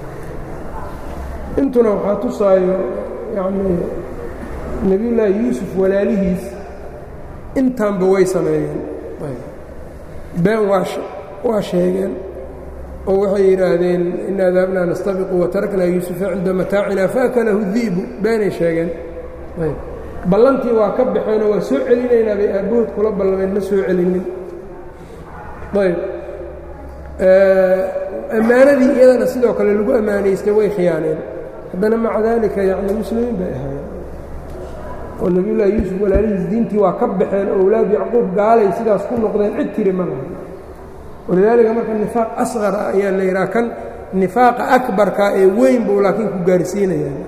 intuna waxaa tusaayo yacnii nebiyullaahi yuusuf walaalihiis intaanba way sameeyeen been waa waa sheegeen oo waxay yidhaahdeen inaa dahabnaa nastabiqu wataraknaa yuusufa cinda mataacina faakalahu diibu beenay sheegeen ballantii waa ka baxeenoo waa soo celinaynaa bay aabbahood kula ballameen ma soo celinin ayb ammaanadii iyadana sidoo kale lagu ammaanaystay way khiyaaneen haddana maca daalika yacni muslimiin bay ahaayeen oo nebiyullaahi yuusuf walaalihiis diintii waa ka baxeen oo awlaad yacquub gaalay sidaas ku noqdeen cid tiri ma laha walidaalika marka nifaaq asqar ah ayaa la yidhaha kan nifaaqa akbarka ee weyn buu laakiin ku gaarsiinayaan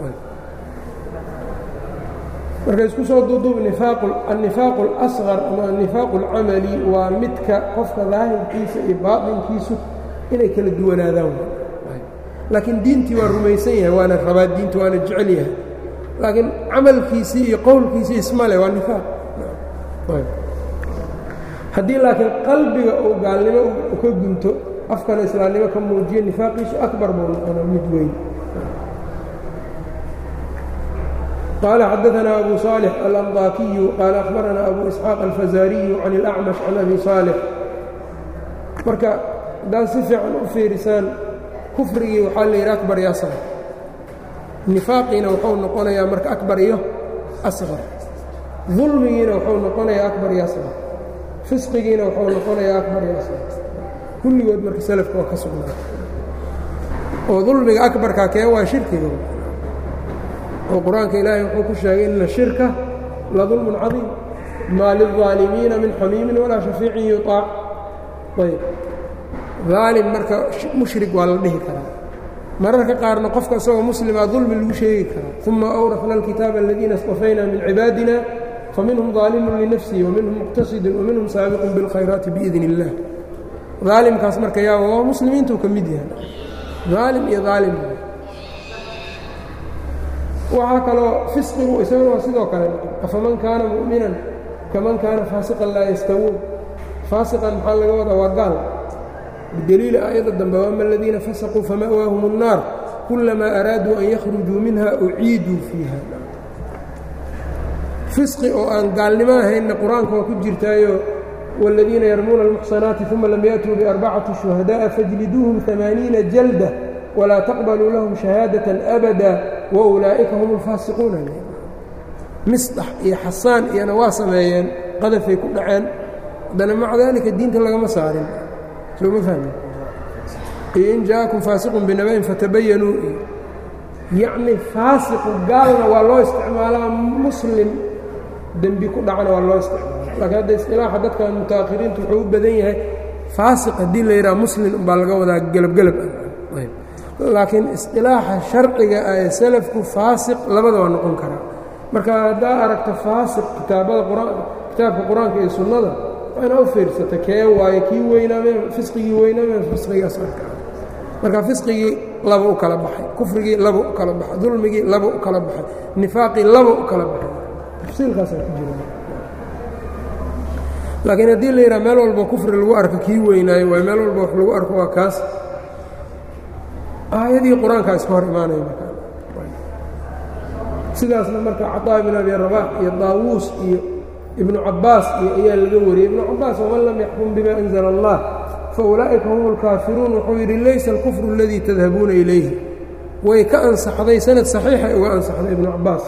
marka isku soo duuduub annifaaqu اlasqar ama annifaaqu اlcamali waa midka qofka daahirkiisa iyo baaطinkiisu inay kala duwanaadaan laakiin diintii waa rumaysan yahay waana rabaa diinta waana jecel yahay laakiin camalkiisii iyo qowlkiisii ismale waa nifaaq haddii laakiin qalbiga uu gaalnimo ka gunto afkana islaamnimo ka muujiyo nifaaqiisu akbar buu noqona mid weyn قال xdثna أbو صالح الأنضاkي qال أخبرna أbو إسحاaq الفزاriي عن الأعمش عن أbي صالح marka hadaad si fiican u fiirisaan kufrigii waxaa la yidhi أكبر iyo أصغر نifaaqiina wuxuu noqonayaa marka أكبر iyo أصغر ظulmigiina wuxuu noqonayaa أكبر iyo أصغر fisqigiina wuxuu noqonayaa أكبر iyo أصغر kulligood marka slفka waa ka sugnaa oo ظulmiga أكبرka kee waa shirkiga oo qur-aanka ilaahay wuxuu ku sheegay ina shirka la dulmun cadiim maa lilظaalimiina min xamiimin walaa shafiicin yuطaac ayb daalim marka mushrik waa la dhihi karaa mararka qaarna qofka isagoo muslima dulmi lagu sheegi karaa uma awrafna alkitaaba aladiina اstafayna min cibaadina faminhum ظaalimun linafsihi waminhum muqtasidun waminhum saabiqun biاlkhayraati biidn اllah daalimkaas marka yaa waa muslimiintuu ka mid yahay daalim iyo daalim waxaa kaloo fisqigu isaguna waa sidoo kale afaman kaana mu'minan kaman kaana faasiqan laa yastawuun faasiqan maxaa laga wadaa waa gaal bidaliili aayadda dambe waama aladiina fasaquu fama'waahum الnaar kulamaa araaduu an yakhrujuu minha uciiduu fiiha fisqi oo aan gaalnimo ahaynna qur-aanka waa ku jirtaayo wاladiina yarmuuna اlmuxsanaati uma lam ya'tuu biarbacati shuhadaaءa fajliduuhum ثamaaniina jalda walaa taqbaluu lahum shahaadaة abada waulaa'ika hum اlfaasiquuna misdax iyo xasaan iyana waa sameeyeen qadafay ku dhaceen haddana maca daalika diinta lagama saarin soo ma fahmi iyo in ja'akum faasiqun binaba'in fatabayanuu iyo yacni faasiqu gaalna waa loo isticmaalaa muslim dembi ku dhacna waa loo isticmaala laakiin hadda istilaaxa dadkan mutaakhiriintu wuxuu u badan yahay faasiq haddii la yidhaha muslim umbaa laga wadaa gelabgelab ah laakiin isilaaxa sharciga ah ee salafku faasiq labada waa noqon karaa marka haddaa aragta faasiq kitaabada qur-aan kitaabka qur-aanka iyo sunnada waa inaa u fiirsata kee waayo kii weynaame fisqigii weynaame fisqigii asarka ah marka fisqigii laba u kala baxay kufrigii laba u kala baxay dulmigii laba u kala baxay nifaaqii laba u kala baxay tafsiilkaasaa ku jira laakiin haddii la yidhaha meel walba kufri lagu arko kii weynaayo waay meel walba wax lagu arko waa kaas aayadii qur-aankaa iska hor imaanaya marka sidaasna marka caطaa ibn abi rabaax iyo daawuus iyo ibnu cabbaas iyo ayaa laga wariyey ibnu cabbaas waman lam yaxkum bima anzala allah faulaa'ika hum اlkaafiruun wuxuu yidhi laysa alkufru اladii tadhabuuna ilayhi way ka ansaxday sanad saxiixay uga ansaxday ibnu cabbaas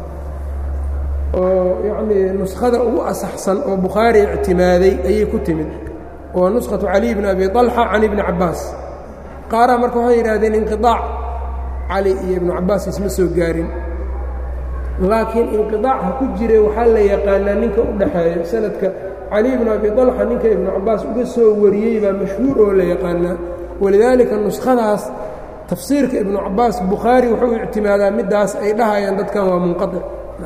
oo yacnii nuskhada ugu asaxsan oo bukhaari ictimaaday ayay ku timid oo nuskhatu caliy bni abi طalxa can ibni cabbaas qaaraa marka waxay yidhahdeen inqiطaac cali iyo ibnu cabbaas isma soo gaarin laakiin inqiطaac ha ku jire waxaa la yaqaanaa ninka u dhaxeeyo sanadka cali bnu abi طalxa ninka ibnu cabbaas uga soo wariyey baa mashhuur oo la yaqaanaa walidaalika nuskhadaas tafsiirka ibnu cabbaas bukhaari wuxuu ictimaadaa middaas ay dhahayaan dadkan waa munqaطic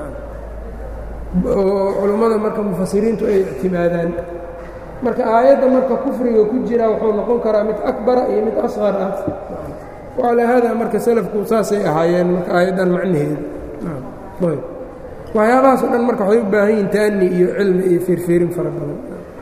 oo culummada marka mufasiriintu ay ictimaadaan marka aayadda marka kufriga ku jira wuxuu noqon karaa mid akbara iyo mid asqar ah wacalaa haadaa marka salafku saasay ahaayeen marka aayaddan macnaheeda waxyaabahaas o dhan marka waxay u baahan yihin taani iyo cilmi iyo fiirfiirin fara badan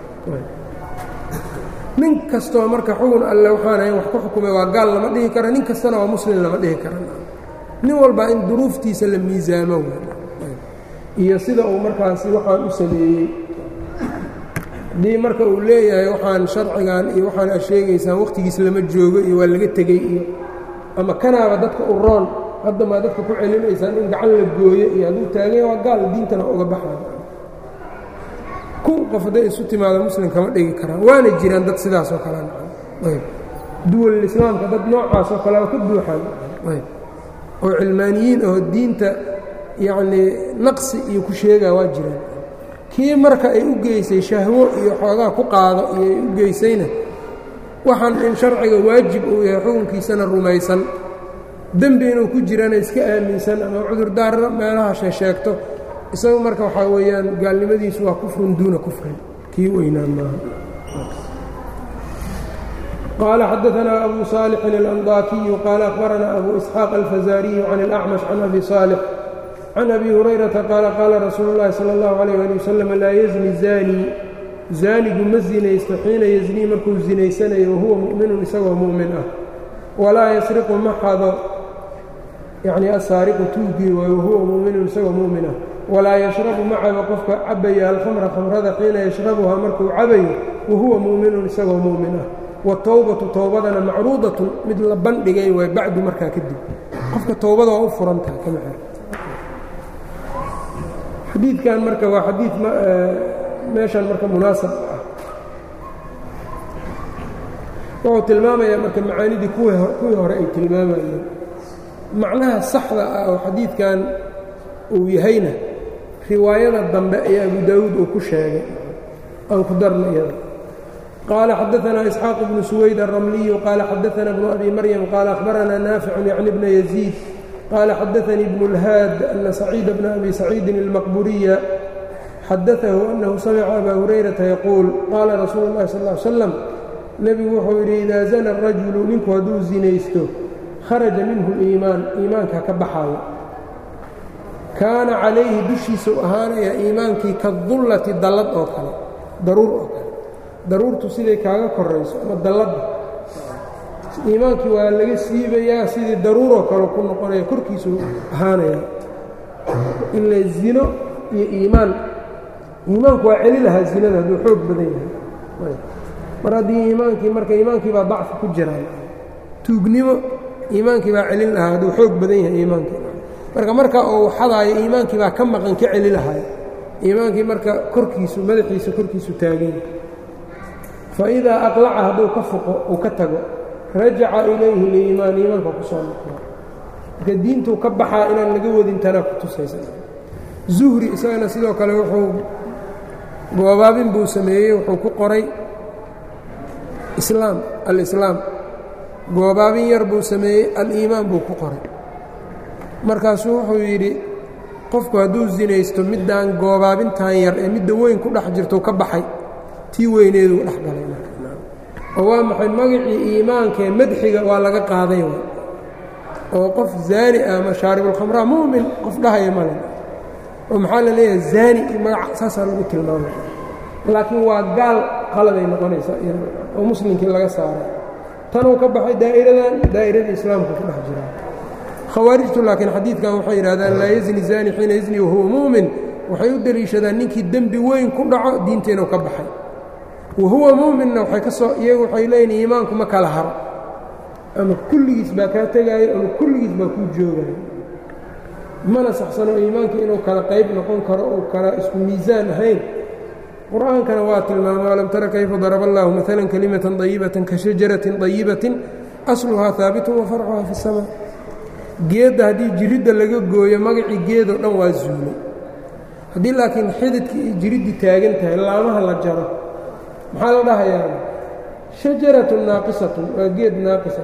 nin kastoo marka xugun alle waxaan ahayn wax ku xukumay waa gaal lama dhihi kara nin kastana waa muslim lama dhihi kara nin walbaa in duruuftiisa la miisaamo iyo sida uu markaasi waxaan u sameeyey haddii marka uu leeyahay waxaan sharcigan iyo waxaan aad sheegaysaan wakhtigiis lama joogo iyo waa laga tegey iyo ama kanaaba dadka u roon hadda maa dadka ku celinaysaan in gacan la gooyo iyo hadduu taaganya waa gaal diintana uga baxaya kun qof hadday isu timaado muslim kama dhigi karaan waana jiraan dad sidaas oo kale ayb duwalislaamka dad noocaas oo kale ka buuxaan ayb oo cilmaaniyiin oo diinta yacnii naqsi iyo ku sheegaa waa jiraan kii marka ay u geysay shahwo iyo xoogaa ku qaado iyo ay u geysayna waxaan in sharciga waajib uu yahay xukunkiisana rumaysan dembi inuu ku jirana iska aaminsan ama cudurdaarra meelaha sheesheegto isagu marka waxaa weeyaan gaalnimadiisu waa kufrun duuna kufrin kii weynaan maaha qaala xadaanaa abu saalixin alandaakiyu qaala akhbaranaa abu isxaaq alfazaariyu can alacmash can abi saalix can abi hurayrata qaala qaala rasuulu llaahi sala allahu alayh ali wasalam laa yazni zaanii zaanigu ma zinaysto xiina yaznii markuu zinaysanayo wahuwa mu'minun isagoo mu'min ah walaa yasriqu ma xado yacnii asaariqu tuugii waayo wahuwa mu'minun isagoo mu'min ah walaa yashrabu ma cabo qofka cabaya alkhamra khamrada xiina yashrabuhaa markuu cabayo wahuwa mu'minun isagoo mu'min ah watowbatu towbadana macruudatun mid la bandhigay waay bacdu markaa kadib qofka towbada waa u furan tahay kama xer xadiidkan marka waa xadiid meeshan marka munaasab ah wuxuu tilmaamayaa marka macaanidii kuwii hore ay tilmaamayeen macnaha saxda ah oo xadiidkan uu yahayna riwaayada dambe ayaa abu daawuud uu ku sheegay aan ku darna iyada qaala xadaanaa isxaaq bnu suwayd alramliyu qaala xadaanaa bnu abi maryam qaala akhbaranaa naaficun yacni bna yaziid qaala xadaanii bnu اlhaad ana saciida bna abi saciidin اlmaqburiya xadaahu annahu samica abaa hurayrata yaquul qaala rasuulu اllahi sal ly slam nebigu wuxuu yidhi idaa zana arajulu ninku hadduu zinaysto kharaja minhu اliimaan iimaanka ka baxaayo kaana calayhi dushiisa u ahaanaya iimaankii kadullati dallad oo kale daruur oo kale daruurtu siday kaaga korayso ama dalladda iimaankii waa laga siibayaa sidii daruuroo kale ku noqonaya korkiisu ahaanaya ila zino iyo iimaan iimaanku waa celi lahaa zinada hadduu xoog badan yahay mar haddii iimaankii marka iimaankii baa dacfi ku jiraan tuugnimo iimaankii baa celin lahaa hadduu xoog badan yahay iimaankii marka marka uu xadaayo iimaankii baa ka maqan ka celi lahaay iimaankii marka korkiisu madaxiisa korkiisu taagan fa idaa aqlaca hadduu ka foqo uu ka tago rajaca ilayhi liimaan iimaanka ku soo noqo marka diintuu ka baxaa inaan laga wadin tanaa ku tusaysa zuhri isagana sidoo kale wuxuu goobaabin buu sameeyey wuxuu ku qoray islaam alislaam goobaabin yar buu sameeyey aliimaan buu ku qoray markaasuu wuxuu yidhi qofku hadduu zinaysto middaan goobaabintan yar ee midda weyn ku dhex jirtou ka baxay tii weyneeduu dhex galay oo waa maxay magacii iimaankee madxiga waa laga qaaday oo qof zaani ah ama shaaribulkhamraa mu'min qof dhahaya male oo maxaa la leeyahay zaani iyo magac saasaa lagu tilmaamay laakiin waa gaal qaladay noqonaysaa oo muslimkii laga saaray tanuu ka baxay daa'iradan daa'iradii islaamka ku dhex jiraa khawaarijtu laakiin xadiidkan waxay yidhahdaan laa yazni zaani xiina yazni wahuwa mu'min waxay u deliishadaan ninkii dembi weyn ku dhaco diinta inuu ka baxay wahuwa mu'minna waxay ka soo iyagu waxay leeyihin iimaanku ma kala haro ama kulligiis baa kaa tegaayo ama kulligiis baa kuu joogayo mana saxsano iimaanka inuu kala qayb noqon karo oo kala isku miisaan ahayn qur'aankana waa tilmaamay alam tara kayfa daraba allaahu maalan kalimatan dayibatan ka shajaratin dayibatin asluhaa haabitun wa farcuhaa fi اsamaa geedda haddii jiridda laga gooyo magacii geedoo dhan waa zuulay haddii laakiin xididkii iyo jiriddi taagan tahay laamaha la jaro maxaa la dhahayaa shajaratun naaqisatun waa geed naaqisa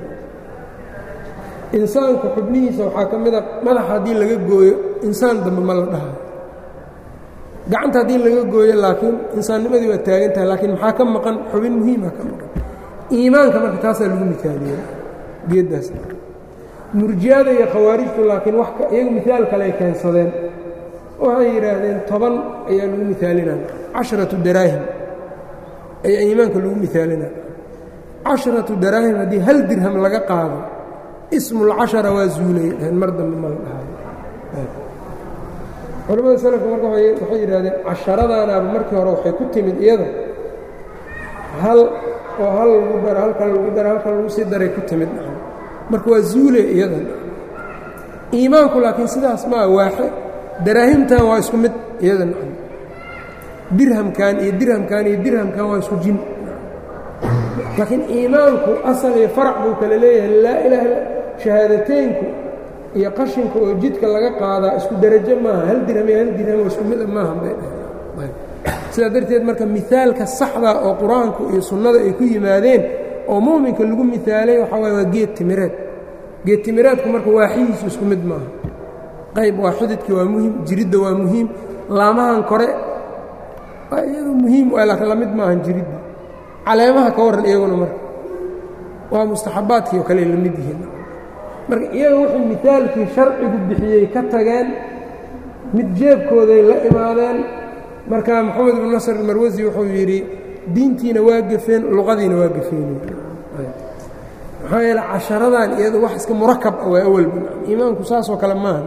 insaanku xubnihiisa waxaa ka mid a madaxa haddii laga gooyo insaan dambe ma la dhahayo gacanta haddii laga gooyo laakiin insaannimadii waa taagan tahay laakiin maxaa ka maqan xubin muhiima ka maqan iimaanka marka taasaa lagu mitaaliya geeddaas murjiyada iyo khawaarijtu laakiin wax iyagu miaal kale ay keensadeen waxay yidhaahdeen toban ayaa lagu miaalinaya casharatu daraahim ayaa iimaanka lagu miaalinaya casharatu daraahim haddii hal dirham laga qaado ismulcashara waa zuulay mar dambe ma la dhahayo culamada salafka marka waxay yidhahdeen casharadaanaaba markii hore waxay ku timid iyada hal oo hal lagu daro halkan lagu daro halkan lagu sii daray ku timid marka waa zuule iyadan iimaanku laakiin sidaas maa waaxe daraahimtan waa isku mid iyadan dirhamkan iyo dirhamkan iyo dirhamkan waa isku jin laakiin iimaanku asal iyo farac buu kala leeyahay laa ilaaha illa shahaadateynku iyo qashinka oo jidka laga qaadaa isku darajo maaha hal dirham iyo hal dirham oo isku mid maaha bay dhahay sidaa darteed marka mihaalka saxda oo qur-aanku iyo sunnada ay ku yimaadeen oo muuminka lagu mihaalay waxaa waay waa geed timireed geed timireedku marka waaxidiisu isku mid maaha qayb waa xididkii waa muhiim jiridda waa muhiim laamahan kore waa iyadu muhiim waa laakiin la mid maahan jiridda caleemaha ka warran iyaguna marka waa mustaxabbaadkii oo kale la mid yihiin marka iyaga wuxuu mihaalkii sharcigu bixiyey ka tageen mid jeebkooday la imaadeen marka moxamed ibnu nasr almarwasi wuxuu yidhi diintiina waa gefeen luqadiina waa gefeen maxaa yeele casharadan iyada wax iska murakab ah waa awalba iimaanku saasoo kale maaha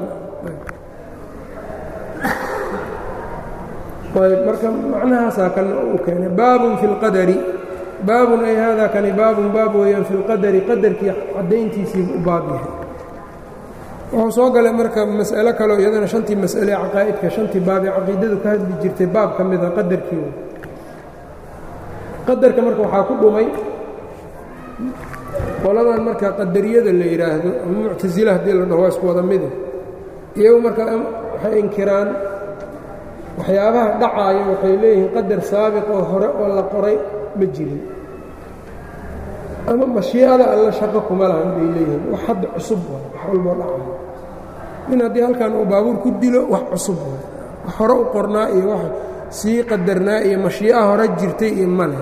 ayb marka macnahaasaa kalena u keenay baabun fi اlqadari baabun ay haadaa kani baabun baab weeyaan fi اlqadari qadarkii caddayntiisii u baab yahay wuxuu soo galay marka mas'alo kaleo iyadana shantii mas'ale caqaa'idka shantii baab ee caqiidadu ka hadli jirtay baab ka mida qadarkii qadarka marka waxaa ku dhumay qoladan marka qadariyada la yidhaahdo ama muctasila haddii la dhaho waa isku wada mide iyagu marka waxay inkiraan waxyaabaha dhacaayo waxay leeyihiin qadar saabiq oo hore oo la qoray ma jirin ama mashiicada alla shaqo kuma lahan bay leeyihiin wax hadda cusub waay wax walboo dhacayo min haddii halkan uu baabuur ku dilo wax cusub waay wax hore u qornaa iyo wax sii qadarnaa iyo mashiica hore jirtay iyo male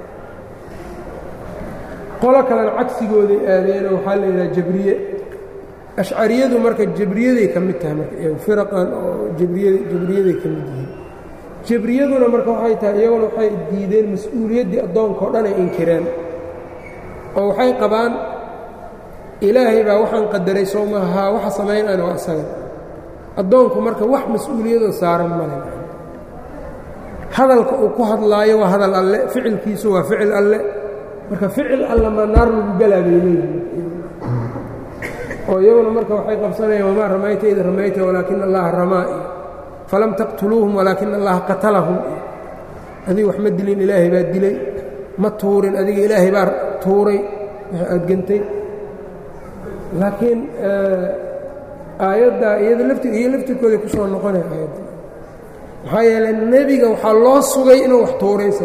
qolo kalena cagsigooday aadeenoo waxaa la yidhaha jabriye ashcariyadu marka jabriyaday ka mid tahay marka firaqan oo jabriyad jabriyaday ka mid yihiin jabriyaduna marka waxay tahay iyaguna waxay diideen mas-uuliyaddii addoonka o dhan ay inkireen oo waxay qabaan ilaahay baa waxaan qadaray soo maahaa waxa samaynayna waa isaga addoonku marka wax mas-uuliyadoo saaran male hadalka uu ku hadlaayo waa hadal alle ficilkiisu waa ficil alle marka ficil alle ma naar lagu galaa bay leeyihiin oo iyaguna marka waxay qabsanayaan wamaa ramayta id ramayta walaakina allaha ramaa falam taqtuluuhum walaakina allaha qatalahum adiga wax ma dilin ilaahay baa dilay ma tuurin adiga ilaahay baa tuuray aad gentay laakiin aayaddaa iyada lafti iyo laftirkooday ku soo noqonaya aayadda maxaa yeelay nebiga waxaa loo sugay inuu wax tuuraysa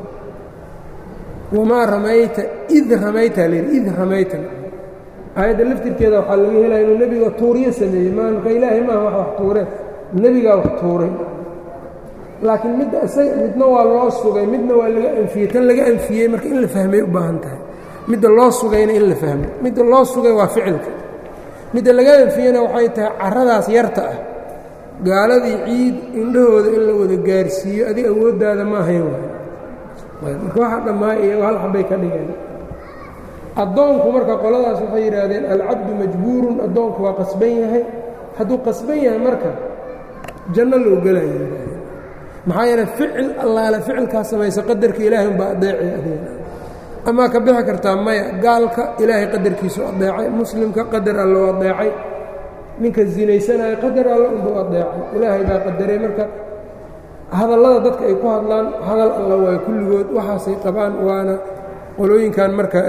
wamaa ramayta id ramayta layidhi id ramayta aayadda laftirkeeda waxaa laga helaya inuu nebiga tuuriyo sameeyey maanka ilaahay maaha wax wax tuureen nebigaa wax tuuray laakiin midda isaga midna waa loo sugay midna waa laga anfiyey tan laga anfiyey marka in la fahmay u baahan tahay midda loo sugayna in la fahmo midda loo sugay waa ficilka midda laga anfiyeyna waxay tahay carradaas yarta ah gaaladii ciid indhahooda in la wada gaarsiiyo adig awooddaada ma ahayn waay marka waxa dhammaa iyo hal xabbay ka dhigeen addoonku marka qoladaas waxay yidhaahdeen alcabdu majbuurun addoonku waa qasban yahay hadduu qasban yahay marka janno loo gelaya yidhahdeen maxaa yeele ficil allaale ficilkaa samaysa qadarka ilaahay unbaa adeecay adeega amaa ka bixi kartaa maya gaalka ilaahay qadarkiisu adeecay muslimka qadar allou adeecay ninka zinaysanaya qadar alle unbuu adeecay ilaahay baa qadaray marka hadallada dadka ay ku hadlaan hadal alla waay kulligood waxaasay qabaan waana qolooyinkan marka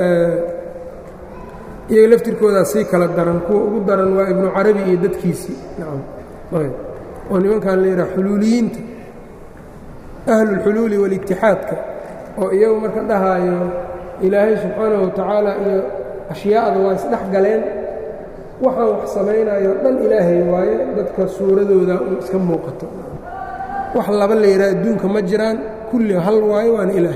iyaga laftirkoodaa sii kala daran kuwa ugu daran waa ibnu carabi iyo dadkiisii nacam ayb oo nimankan la yidhaha xuluuliyiinta ahlulxuluuli walitixaadka oo iyagu marka dhahaayo ilaahay subxaanahu watacaala iyo ashyaa'da waa isdhex galeen waxaan wax samaynayo dhan ilaahay waaye dadka suuradooda un iska muuqato wax laba la yidhaha adduunka ma jiraan kulli hal waayo waana ilaah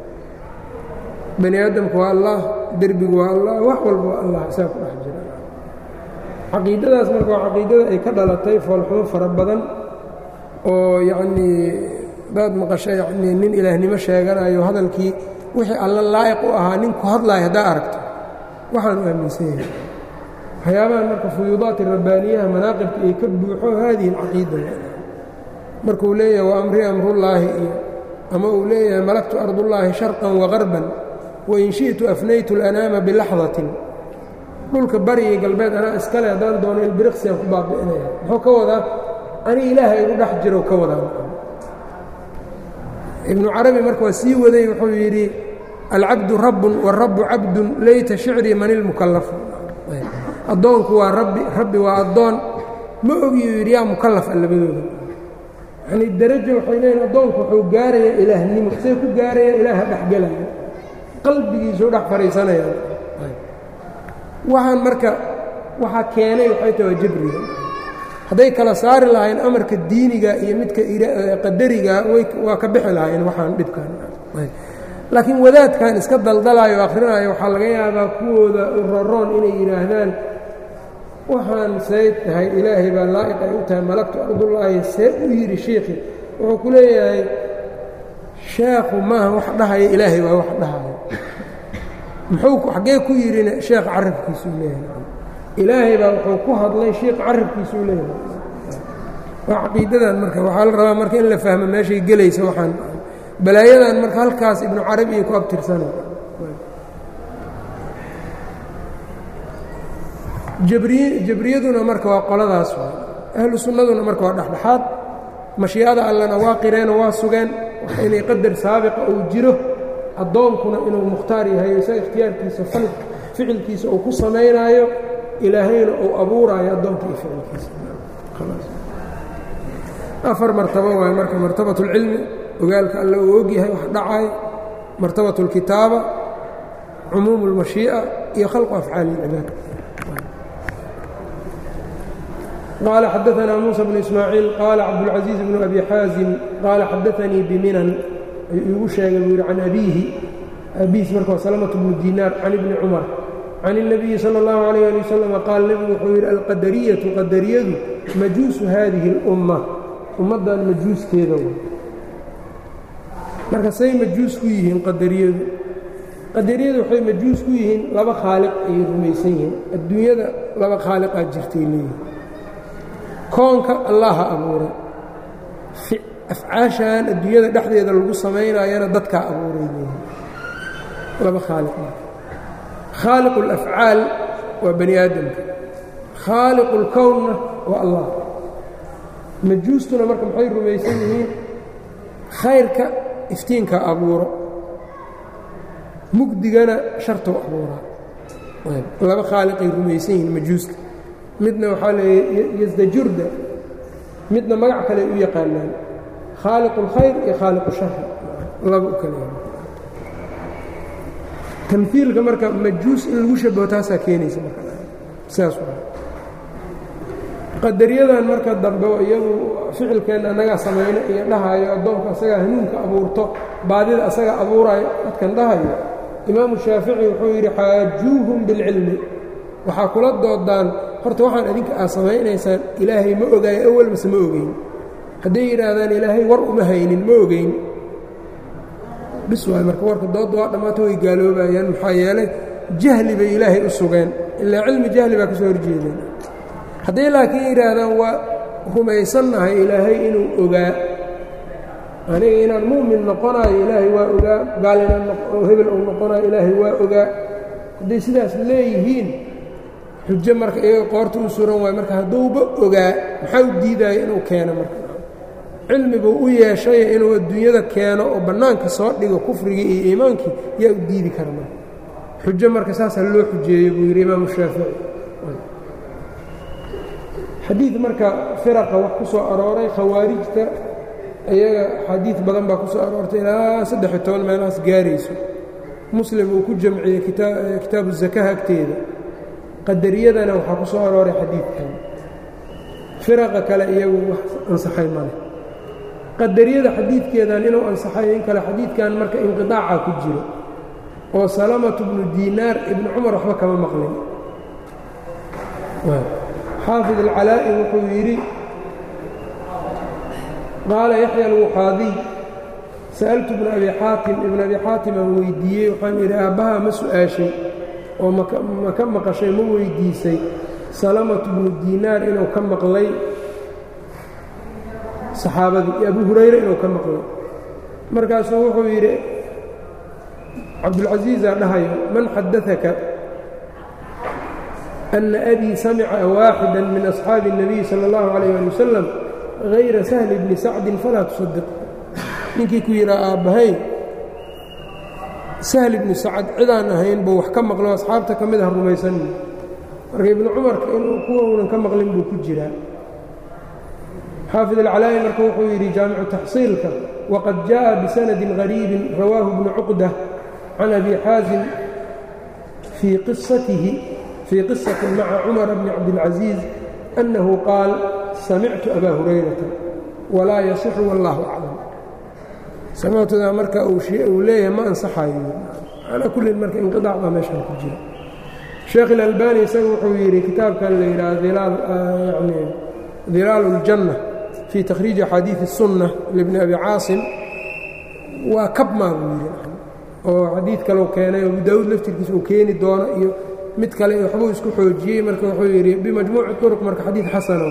bani aadamku waa allah derbigu waa allah wax walba waa allah isaa ku dhex jira caqiidadaas marka waa caqiidada ay ka dhalatay foolxumo fara badan oo yacnii daad maqasho yacnii nin ilaahnimo sheeganayo hadalkii wixii alla laa'iq u ahaa ninku hadlaayo haddaa aragto waxaanu aaminsan yahay waxyaabahan marka fuyuudaati rabbaaniyaha manaaqibka ay ka buuxo haadihi alcaqiida markuu leeyahay wa amri amrullaahi iyo ama uu leeyahay malaktu ardullaahi sharqan wagarban wain shi'tu afnaytu alanaama bilaxdatin dhulka bari iyo galbeed anaa iskale haddaan doono ilbiriqsiaan ku baabi'inaya muxuu ka wadaa ani ilaahay igu dhex jiro ka wadaa ibnu carabi marka waa sii waday wuxuu yidhi alcabdu rabbun wاrabu cabdun layta shicrii man ilmukallafu addoonku waa rabbi rabbi waa addoon ma ogiyuu yidhi yaa mukallaf a labadooda yani darajo waxay leeyihin addoonku wuxuu gaarayaa ilaahnimo see ku gaaraya ilaaha dhexgelaya qalbigiisuu dhex fadhiisanaya waxaan marka waxaa keenay waxay tahay waa jabriga hadday kala saari lahayn amarka diiniga iyo midka qadariga waa ka bixi lahayn waxaan dhibkan laakiin wadaadkan iska daldalaayo o akhrinayo waxaa laga yaabaa kuwooda raroon inay yidhaahdaan waxaan say tahay ilaahay baa laa'iq ay u tahay malagtu ardullaahi see u yidhi shiikhi wuxuu ku leeyahay sheekhu maaha wax dhahaya ilaahay baa wax dhahaya muxuu xaggee ku yidhina sheekh carabkiisuu leeyahay ilaahay baa wuxuu ku hadlay sheikh carabkiisuu leeyahay waa caqiidadan marka waxaa la rabaa marka in la fahmo meeshay gelaysa waxaan balaayadan marka halkaas ibnu carabi iyo ku abtirsanay jabriy jabriyaduna marka waa qoladaas waay ahlu sunnaduna marka waa dhexdhexaad mashiicada allana waa qireenoo waa sugeen inay qadar saabiqa uu jiro addoonkuna inuu mukhtaar yahay isaga ikhtiyaarkiisa fal ficilkiisa uu ku samaynaayo ilaahayna uu abuuraayo addoonka iyo ficilkiisa afar martabo waayo marka martabat اlcilmi ogaalka alla uu ogyahay wax dhacay martabat اlkitaaba cumuum اlmashii'a iyo khalqu afcaali اlcibaad qaala xadaثna muuسى bn ismaaciil qaala cabdالcaزiiز bn abi xaazim qaala xadaثanii biminan igu sheegay buu yidhi can abiihi abiis marka waa salamaة bnu dinaar can ibni cumar can الnabiyi salى اllahu عalيه ali wasalam qaal nebigu wuxuu yidhi alqadariyatu qadariyadu majuusu haadihi اlumma ummaddan majuuskeeda w marka say majuus ku yihiin qadariyadu qadariyadu waxay majuus ku yihiin laba khaaliq ayay rumaysan yihiin adduunyada laba khaaliqaa jirtay leeyihin koonka allaha abuuray afcaashan adduunyada dhexdeeda lagu samaynaayana dadkaa abuuray leeyihin laba khaaliq marka khaaliqu اlafcaal waa bani aadamka khaaliqu اlkownna waa allah majuustuna marka maxay rumaysan yihiin khayrka iftiinka abuuro mugdigana shartou abuuraa laba khaaliqay rumaysan yihiin majuuska midna waxaa leeya yasdajurda midna magac kale u yaqaanaan khaaliqu اlkhayr iyo khaaliqu shari laba u kale tamhiilka marka majuus in lagu shabaho taasaa keenaysa marka saas qadaryadan marka dambe iyagu ficilkeenna annagaa samayno iyo dhahayo addoonka asagaa hanuunka abuurto baadida asaga abuuraayo dadkan dhahayo imaamu shaafici wuxuu yidhi xaajuuhum bilcilmi waxaa kula doodaan horta waxaan idinka aad samaynaysaan ilaahay ma ogaayo awal mase ma ogeyn hadday yidhaahdaan ilaahay war uma haynin ma ogeyn bis waay marka warka doodda waa dhammaata way gaaloobayaan maxaa yeelay jahli bay ilaahay u sugeen ilaa cilmi jahli baa ka soo horjeedeen hadday laakiin yidhaahdaan waa rumaysannahay ilaahay inuu ogaa aniga inaan mu'min noqonayo ilaahay waa ogaa gaal inaan hebel uu noqonayo ilaahay waa ogaa hadday sidaas leeyihiin xujo marka iyaga qoorta u suran waayo marka hadduuba ogaa maxaa u diidaya inuu keeno marka cilmi buu u yeeshay inuu adduunyada keeno oo bannaanka soo dhigo kufrigii iyo iimaankii yaa u diidi kara marka xujo marka saasaa loo xujeeyey buu yidhi imaamu shaafici xadiid marka firaqa wax ku soo arooray khawaarijta iyaga xadiid badan baa ku soo aroortay ilaa saddex iyo toban meelahaas gaarayso muslim uu ku jamciyey kitaabu zakaha agteeda qadariyadana waxaa ku soo arooray xadiidkan firaqa kale iyagu wax ansaxay male qadariyada xadiidkeedan inuu ansaxay in kale xadiidkan marka inqidaaca ku jiro oo salamatu bnu diinaar ibnu cumar waxba kama maqlin xaafid alcalaa'i wuxuu yidhi qaala yaxya alwuxaadiy sa'altu ibna abi xaatim ibna abi xaatim aan weydiiyey waxaan yidhi aabbahaa ma su'aashay oo ma ka maqashay ma weydiisay salamatu bnu diinaar inuu ka maqlay saxaabadii iyo abu hurayre inuu ka maqlay markaasuu wuxuu yidhi cabdulcasiisaa dhahayo man xadaaka أن أbي samca waaxida min أصxaabi النabiي salى الlaه عalيه alي wasalam غayra sahل bni sacdi falaa tuصadiq ninkii ku yidhaa aabbahay sahl ibnu sacad cidaan ahayn buu wax ka maqlo asxaabta ka mid ah rumaysanin marka ibnu cumarka inuu kuwa uunan ka maqlin buu ku jiraa xaafid alcalaa'i marka wuxuu yidhi jaamicu taxsiilka waqad jaaءa bisanadin غariibin rawaahu ibnu cuqda can abi xaazim fii qisatihi fii qisati maca cumara bni cabdilcaziiz annahu qaal samictu abaa hurayrata walaa yasixu wallaahu aclam samictudaa marka uu leeyahay ma ansaxayo calaa kullin marka inqiaac baa meeshaan ku jira sheekh ilalbani isaga wuxuu yidhi kitaabkan la yidhaha dilaalu اljanna fii takhriiji axaadiiثi الsunna libni abi caasim waa kabmaa buu yidhi oo xadiid kaleu keenay oo abu daawuud laftirkiisa uu keeni doono iyo mid kale waxbuu isku xoojiyey marka wuxuu yidhi bimajmuuci طuruq marka xadiid xasana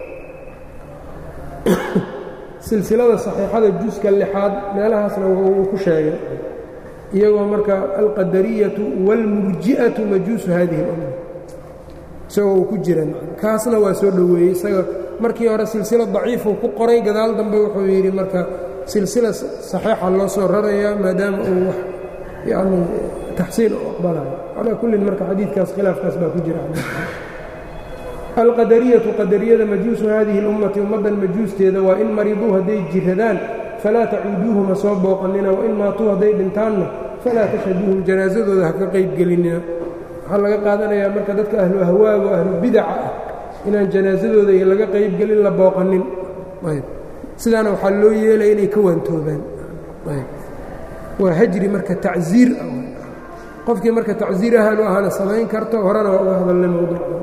silsilada saxiixada juska lixaad meelahaasna wuu ku sheegay iyagoo marka alqadariyatu wاlmurji'atu majuusu hadihi اlumma isagoo uu ku jiran kaasna waa soo dhoweeyey isaga markii hore silsila daciifuu ku qoray gadaal dambe wuxuu yidhi marka silsila saxiixa loo soo rarayaa maadaama uu wax yani taxsiin u aqbalayo calaa kullin marka xadiidkaas khilaafkaas baa ku jira alqadariyatu qadariyada majuusu haadihi اlummati ummaddan majuusteeda waa in mariduu hadday jiradaan falaa tacuuduuhum ha soo booqannina wain maatuu hadday dhintaanna falaa tashhaduuhum janaasadooda ha ka qaybgelinina waxaa laga qaadanayaa marka dadka ahlu ahwaago ahlu bidaca ah inaan janaasadooda iyo laga qaybgelin la booqanin sidaana waxaa loo yeelaya inay ka waantoobaan waa hajri marka tacziir ah qofkii marka tacziir ahlu ahana samayn karto horena waa uga hadalnay mowduuca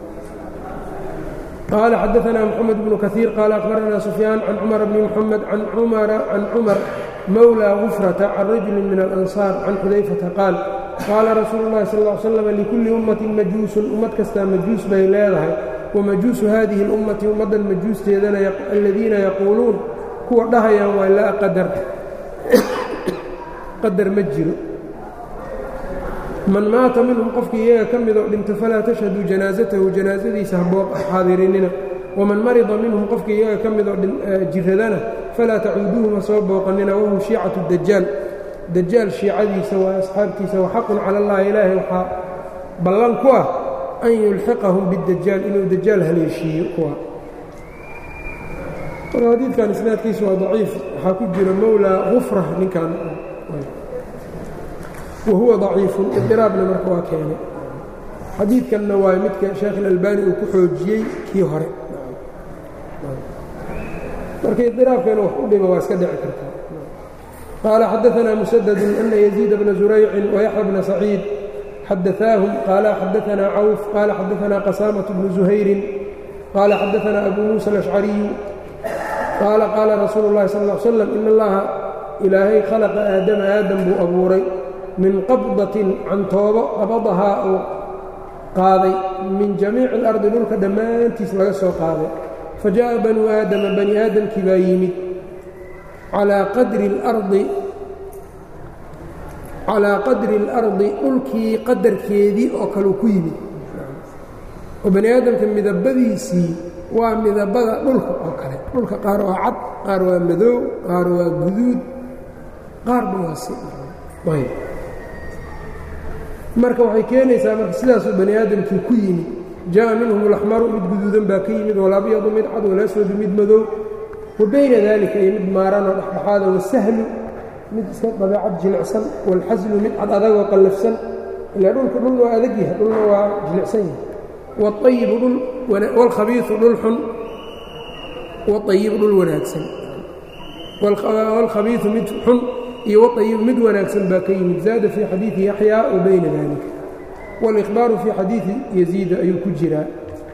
قال xدثنا محمد بن كثير قال أخبرنا سفيان عن cمر بن محمد عن cمر عن cمر مولى غفرة عن رجل من الأنصار عن xudayفةa قاaل قاaلa رasuuل اللhi صلى اه علي وسلم لكuلi أمة مaجuuس ummad kastaa majuus bay leedahay وmaجuuسu hadihi الأمةi ummaddan majuusteedana الadiina yaquuluun kuwa dhahayaan waa laa qadar qadar ma jiro man maata minhum qofkii iyaga ka midoo dhinto falaa tashhaduu janaasatahu janaasadiisa haboo xaadirinina waman marida minhum qofkii iyaga ka midoo jiradana falaa tacuuduuhum ha soo booqannina wahum shiicatu dajaal dajaal shiicadiisa waa asxaabtiisa waxaqun cala allahi ilaahay waxaa ballan ku ah an yulxiqahum bidajaal inuu dajaal haleeshiiyo kuwa marka xadiidkan isnaadkiisa waa daciif waxaa ku jira mowlaa gufra ninkan wahuwa daciifun idiraabna marka waa keenay xadiidkanna waa midka sheekh ilalbani uu ku xoojiyey kii hore marka idiraabkeena wax u dhiba waa iska dhici kartaa qaala xadaثna musadadu ana yaziid bna zuraycin wayaxya bna saciid xadaثaahum qaala xadaثna cawf qaala xadaثna qasaamaة bnu zuhayrin qaala xadaثna abu muuسى الأشcariyu qaala qaala rasuulu الlahi sal اه ly slam in allaha ilaahay khalaqa aadama aadam buu abuuray min qabdatin cantoobo qabadahaa uu qaaday min jamiici اlardi dhulka dhammaantiis laga soo qaaday fa jaءa banuu aadama bani aadamkii baa yimid calaa qadri اlardi calaa qadri اlardi dhulkii qadarkeedii oo kaleu ku yimid oo bani aadamka midabadiisii waa midabada dhulka oo kale dhulka qaar waa cad qaar waa madow qaar waa guduud qaarba waa si marka waxay keenaysaa marka sidaasuu bani aadamkii ku yimid jaaءa minhum اlaxmaru mid guduudan baa ka yimid walabyadu mid cad walaswadu mid madow wa bayna dalika iyo mid maaranoo dhexdhexaada wasahlu mid iska dabeecad jilicsan wاlxaslu mid cad adagoo qallafsan ilaa dhulka dhulna waa adag yahay dhulna waa jilicsan yahay wاayibu dhul wاlkhabiiثu dhul xun wاayibu dhul wanaagsan wاlkhabiiثu mid xun iyo waطayib mid wanaagsan baa ka yimid zaada fii xadiiثi yaxyaa wa bayna dalika wاlإkhbaaru fii xadiiثi yaziida ayuu ku jiraa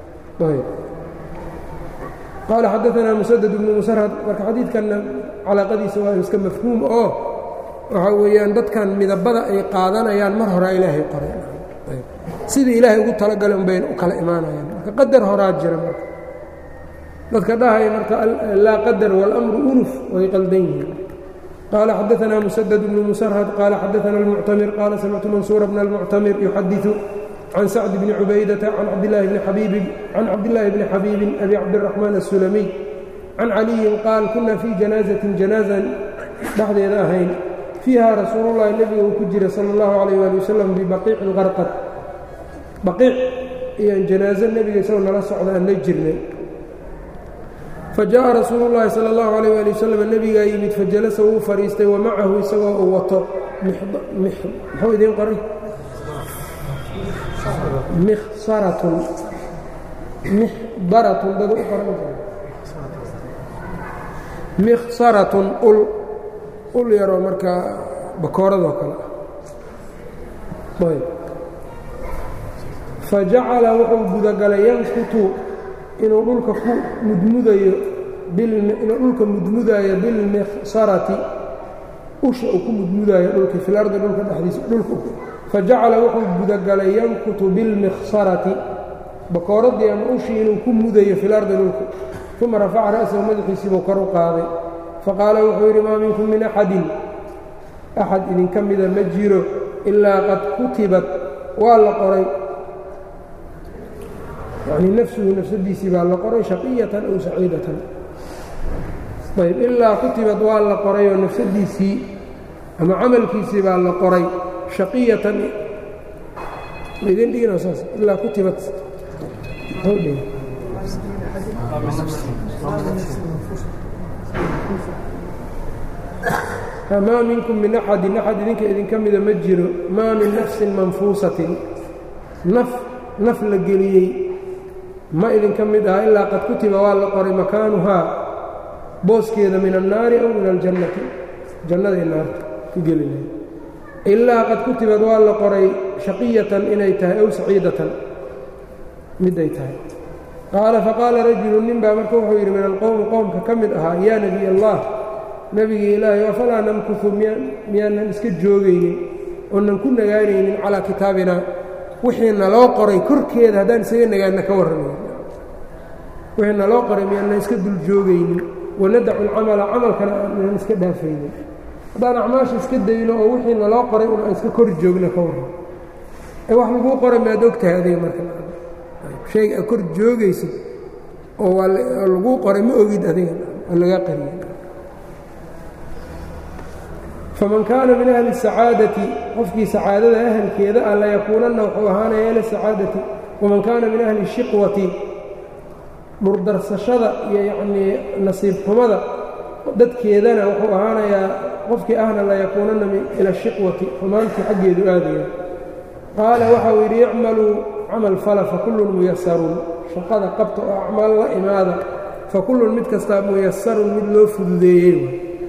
qaala xadaثna musadad bnu musarhad marka xadiidkanna calaaqadiisa waa iska mafhuum oo waxaa weeyaan dadkan midabada ay qaadanayaan mar horaa ilaahay qoray sidii ilaahay ugu talagalay unbayn u kala imaanayaan marka qadar horaa jira marka dadka dhahaya marka laa qadar wاlأmru unuf way qaldan yihiin قال xadaثna مسدد بن مسرهد qال xadaثna المcتمر qال سمعت منصور بن المcتمر يxadiث عن سعد بن عubaydة عن cabdاللahi بن xabيب أbي cabدالرحمن السلمي عن عaلي qاal kuna fي جaناaزة جaناaزan dhexdeeda ahayn fiiha rasuulullahi nebiga uu ku jira sala allahu calayh waali wasalam bibaqiici lqarqad baqiic iyaan janaaso nebiga isagoo nala socda aan la jirnay fajaءa rasuulu llahi sala allahu calayh waali wasalam nebigaa yimid fajalasa wuu fadhiistay wa macahu isagoo uu wato muxuu idiin qoray mikhsaratun mixdaratun dad u qoran mikhsaratun ul ul yaroo markaa bakooradoo kale ayb fajacala wuxuu gudagalay yankutu inuu dhulka ku mudmudayo inuu dhulka mudmudaayo bilmikhsarati usha uu ku mudmudaayo dhulka fi lardi dhulka dhexdiisa dhulka fajacala wuxuu gudagalay yankutu bilmikhsarati bakooradii ama ushii inuu ku mudayo fi lardi dhulka uma rafaca ra'sahu madaxiisiibuu kor u qaaday faqaala wuxuu yidhi maa minkum min axadin axad idinka mida ma jiro ilaa qad kutibat waa la qoray yacnii nafsuhu nafsadiisii baa la qoray shaqiyatan aw saciidatan ayb ilaa kutibad waa la qoray oo nafsadiisii ama camalkiisii baa la qoray shaqiyatan idin dhigina saas ilaa kutibat muxuu dhihi maa minkum min axadin axad idinka idinka mida ma jiro maa min nafsin manfuusatin naf naf la geliyey ma idinka mid aha ilaa qad kutiba waa la qoray makaanuhaa booskeeda min annaari aw min aljannati jannaday naarta ku geli lahayd ilaa qad kutibad waa la qoray shaqiyatan inay tahay aw saciidatan miday tahay qaala faqaala rajulu nin baa marka wuxuu yidhi min alqowmi qowmka ka mid ahaa yaa nebiy allah nebigii ilaahay afalaa namkuhu miyaanan iska joogaynin oonan ku nagaanaynin calaa kitaabinaa wixii naloo qoray korkeeda haddaan isaga nagaanna ka warramayn wixii naloo qoray miyaanan iska dul joogaynin wanadacu alcamala camalkana aanan iska dhaafaynin haddaan acmaasha iska dayno oo wixii naloo qoray un aan iska kor joogno ka warran ee wax laguu qoray maad og tahay adiga marka shayga a kor joogaysid oo waa laguu qoray ma ogid adiga oo lagaa qariya faman kaana min ahli sacaadati qofkii sacaadada ahalkeeda ah layakuunanna wuxuu ahaanaya ahla sacaadati waman kaana min ahli shiqwati dhurdarsashada iyo yacnii nasiib xumada dadkeedana wuxuu ahaanayaa qofkii ahna layakuunanna ila shiqwati xumaantii xaggeedu aadaya qaala waxau yidhi icmaluu camal fala fakullun muyasaruun shaqada qabta oo acmaal la imaada fakullun mid kastaa muyasarun mid loo fududeeyey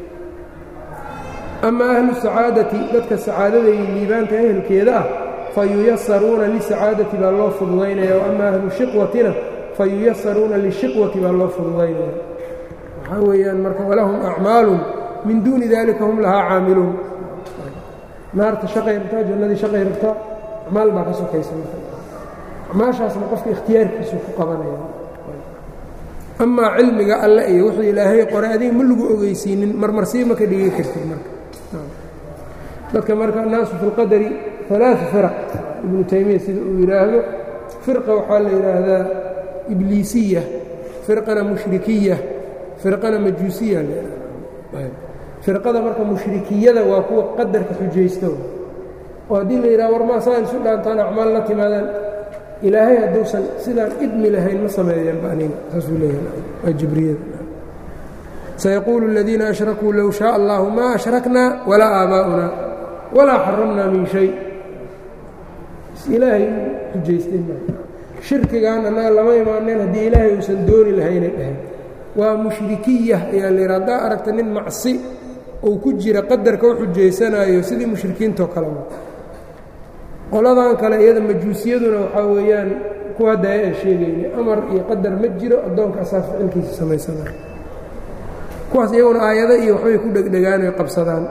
ama ahlu sacaadati dadka sacaadada iyo liibaanta ehelkeeda ah fayuyasaruuna lisacaadati baa loo fududaynaya wa ama ahlu shiqwatina fayuyasaruuna lishiqwati baa loo fududaynaya waxaa weeyaan marka walahum acmaalun min duuni dalika hum lahaa caamiluun naarta shaqay rabtaa jannadii shaqay rabtaa acmaal baa ka sokaysa marka acmaashaasna qofka ikhtiyaarkiisu ku qabanaya amaa cilmiga alle iyo wuxuu ilaahay qoray adiga ma lagu ogeysiinin marmarsii ma ka dhigi kartid marka dadka marka annaasu fi اlqadari ثalaaث firaq ibnu taymiya sida uu yidhaahdo firqa waxaa la yidhaahdaa ibliisiya firqana mushrikiya firqana majuusiya firqada marka mushrikiyada waa kuwa qadarka xujaysta oo haddii la yidhaha war maa saa isu dhaantaan acmaal la timaadaan ilaahay hadduusan sidaan idmi lahayn ma sameeyanba aniga saasuu leeyahay waa jibriyada sayaquulu اladiina ashrakuu low shaء allahu ma ashraknaa walaa aabaa'una walaa xaramnaa min shay ilaahay xujaystay shirkigan annaga lama imaaneen haddii ilaahay uusan dooni lahaynay dhahayn waa mushrikiya ayaa la yidha haddaa aragta nin macsi uu ku jira qadarka u xujaysanaayo sidii mushrikiintoo kale qoladan kale iyada majuusiyaduna waxaa weeyaan kuwa daaya aan sheegayna amar iyo qadar ma jiro addoonka asaa ficilkiisa samaysanayo kuwaas iyaguna aayado iyo waxbay ku dhegdhegaan oy qabsadaan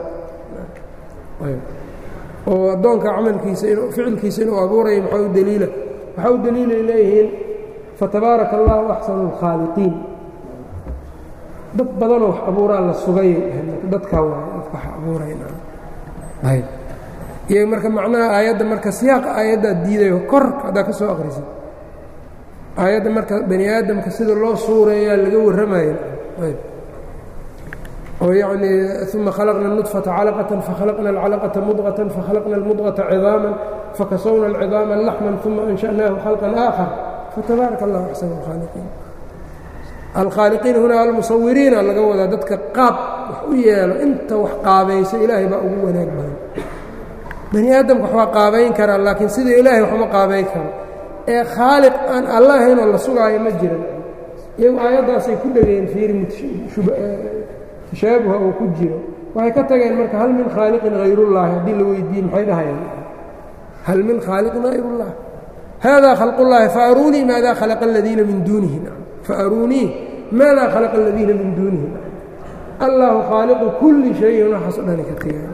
oo addoonka camalkiisa in ficilkiisa inuu abuurayo maxaa u daliila waxaa u daliilay leeyihiin fatabaaraka allahu axsanu اlkhaaliqiin dad badanoo wax abuuraa la sugay dadkaa waay dadka wax abuurayayb iyaga marka macnaha aayadda marka siyaaqa aayaddaa diidayo korka haddaa ka soo akhrisid aayadda marka bani aadamka sida loo suureeyaa laga warramayo ayb oo yacnii uma khalaqna النطفaةa calaqaةa fakhalaqna الcalaqaةa mudغaةa fakhalaqna الmudغaةa ciظaama fakasawna الciظaama laxma uma أnشأnaahu khalqan آakhar fatabaaraka اllah axsan الkhaaliqiin. alkhaaliqiin hunaa almusawiriina laga wadaa dadka qaab wax u yeelo inta wax qaabayso ilaahay baa ugu wanaag badan. bani aadamka wax waa qaabayn karaa laakiin sida ilaahay waxma qaabayn karo ee khaaliq aan alla ahaynoo la sugaayo ma jiran. iyagu aayaddaasay ku dhegeen fiiri tashaabuha oo ku jiro waxay ka tageen marka hal min khaaliqin hayrullaahi haddii la weydiiye maxay dhahayaan hal min khaaliqin hayrullaah haadaa khalqullaahi faaruunii maadaa khalaqa aladiina min duunihi faaruunii maadaa khalaqa aladiina min duunihi allaahu khaaliqu kulli shayin waxaas o dhani ka tegeen.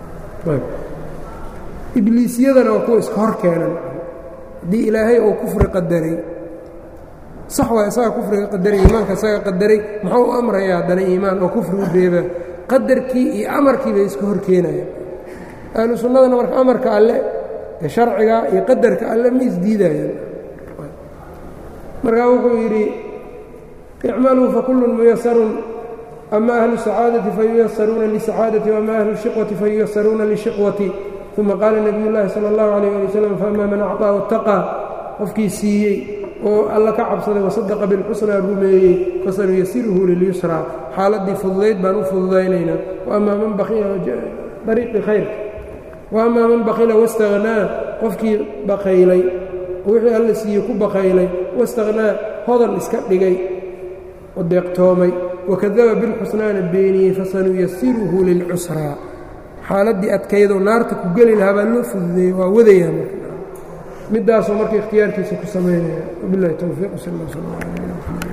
ibliisyadana waa kuwa iska hor keenan haddii ilaahay uu kufri qadaray sax waa isaga kufriga qadaray iimaanka isaga qadaray muxuu u amrayaa haddana iimaan oo kufri u reebaa qadarkii iyo amarkii bay iska hor keenayaan. ahlu sunnadana marka amarka alle ee sharciga iyo qadarka alle ma isdiidayaan. markaa wuxuu yidhi icmaluu fakullun muyasarun ama ahlu sacaadati fayuyasaruuna lisacaadati waama ahlu shiqwati fayuyasaruuna lishiqwati. uma qaala nebiy llaahi sala allahu calayh ali wasalam faama man acطaa wattaqaa qofkii siiyey oo alla ka cabsaday wasadaqa bilxusnaa rumeeyey fasanuyasiruhu lilyusraa xaaladdii fududayd baan u fududaynaynaa. waammaa man bakila ariiqii khayrka waammaa man bakila wastagnaa qofkii bakaylay wixii alla siiyey ku bakaylay wastagnaa hodan iska dhigay oo deeqtoomay wakadaba bilxusnaana beeniyey fasanuyasiruhu lilcusraa xaaladdii adkaydoo naarta ku geli lahaa baa loo fududeeyey waa wadayaa marka middaasoo marka ikhtiyaarkiisa ku samaynaya wabilahi towfiiq sal lla sal ala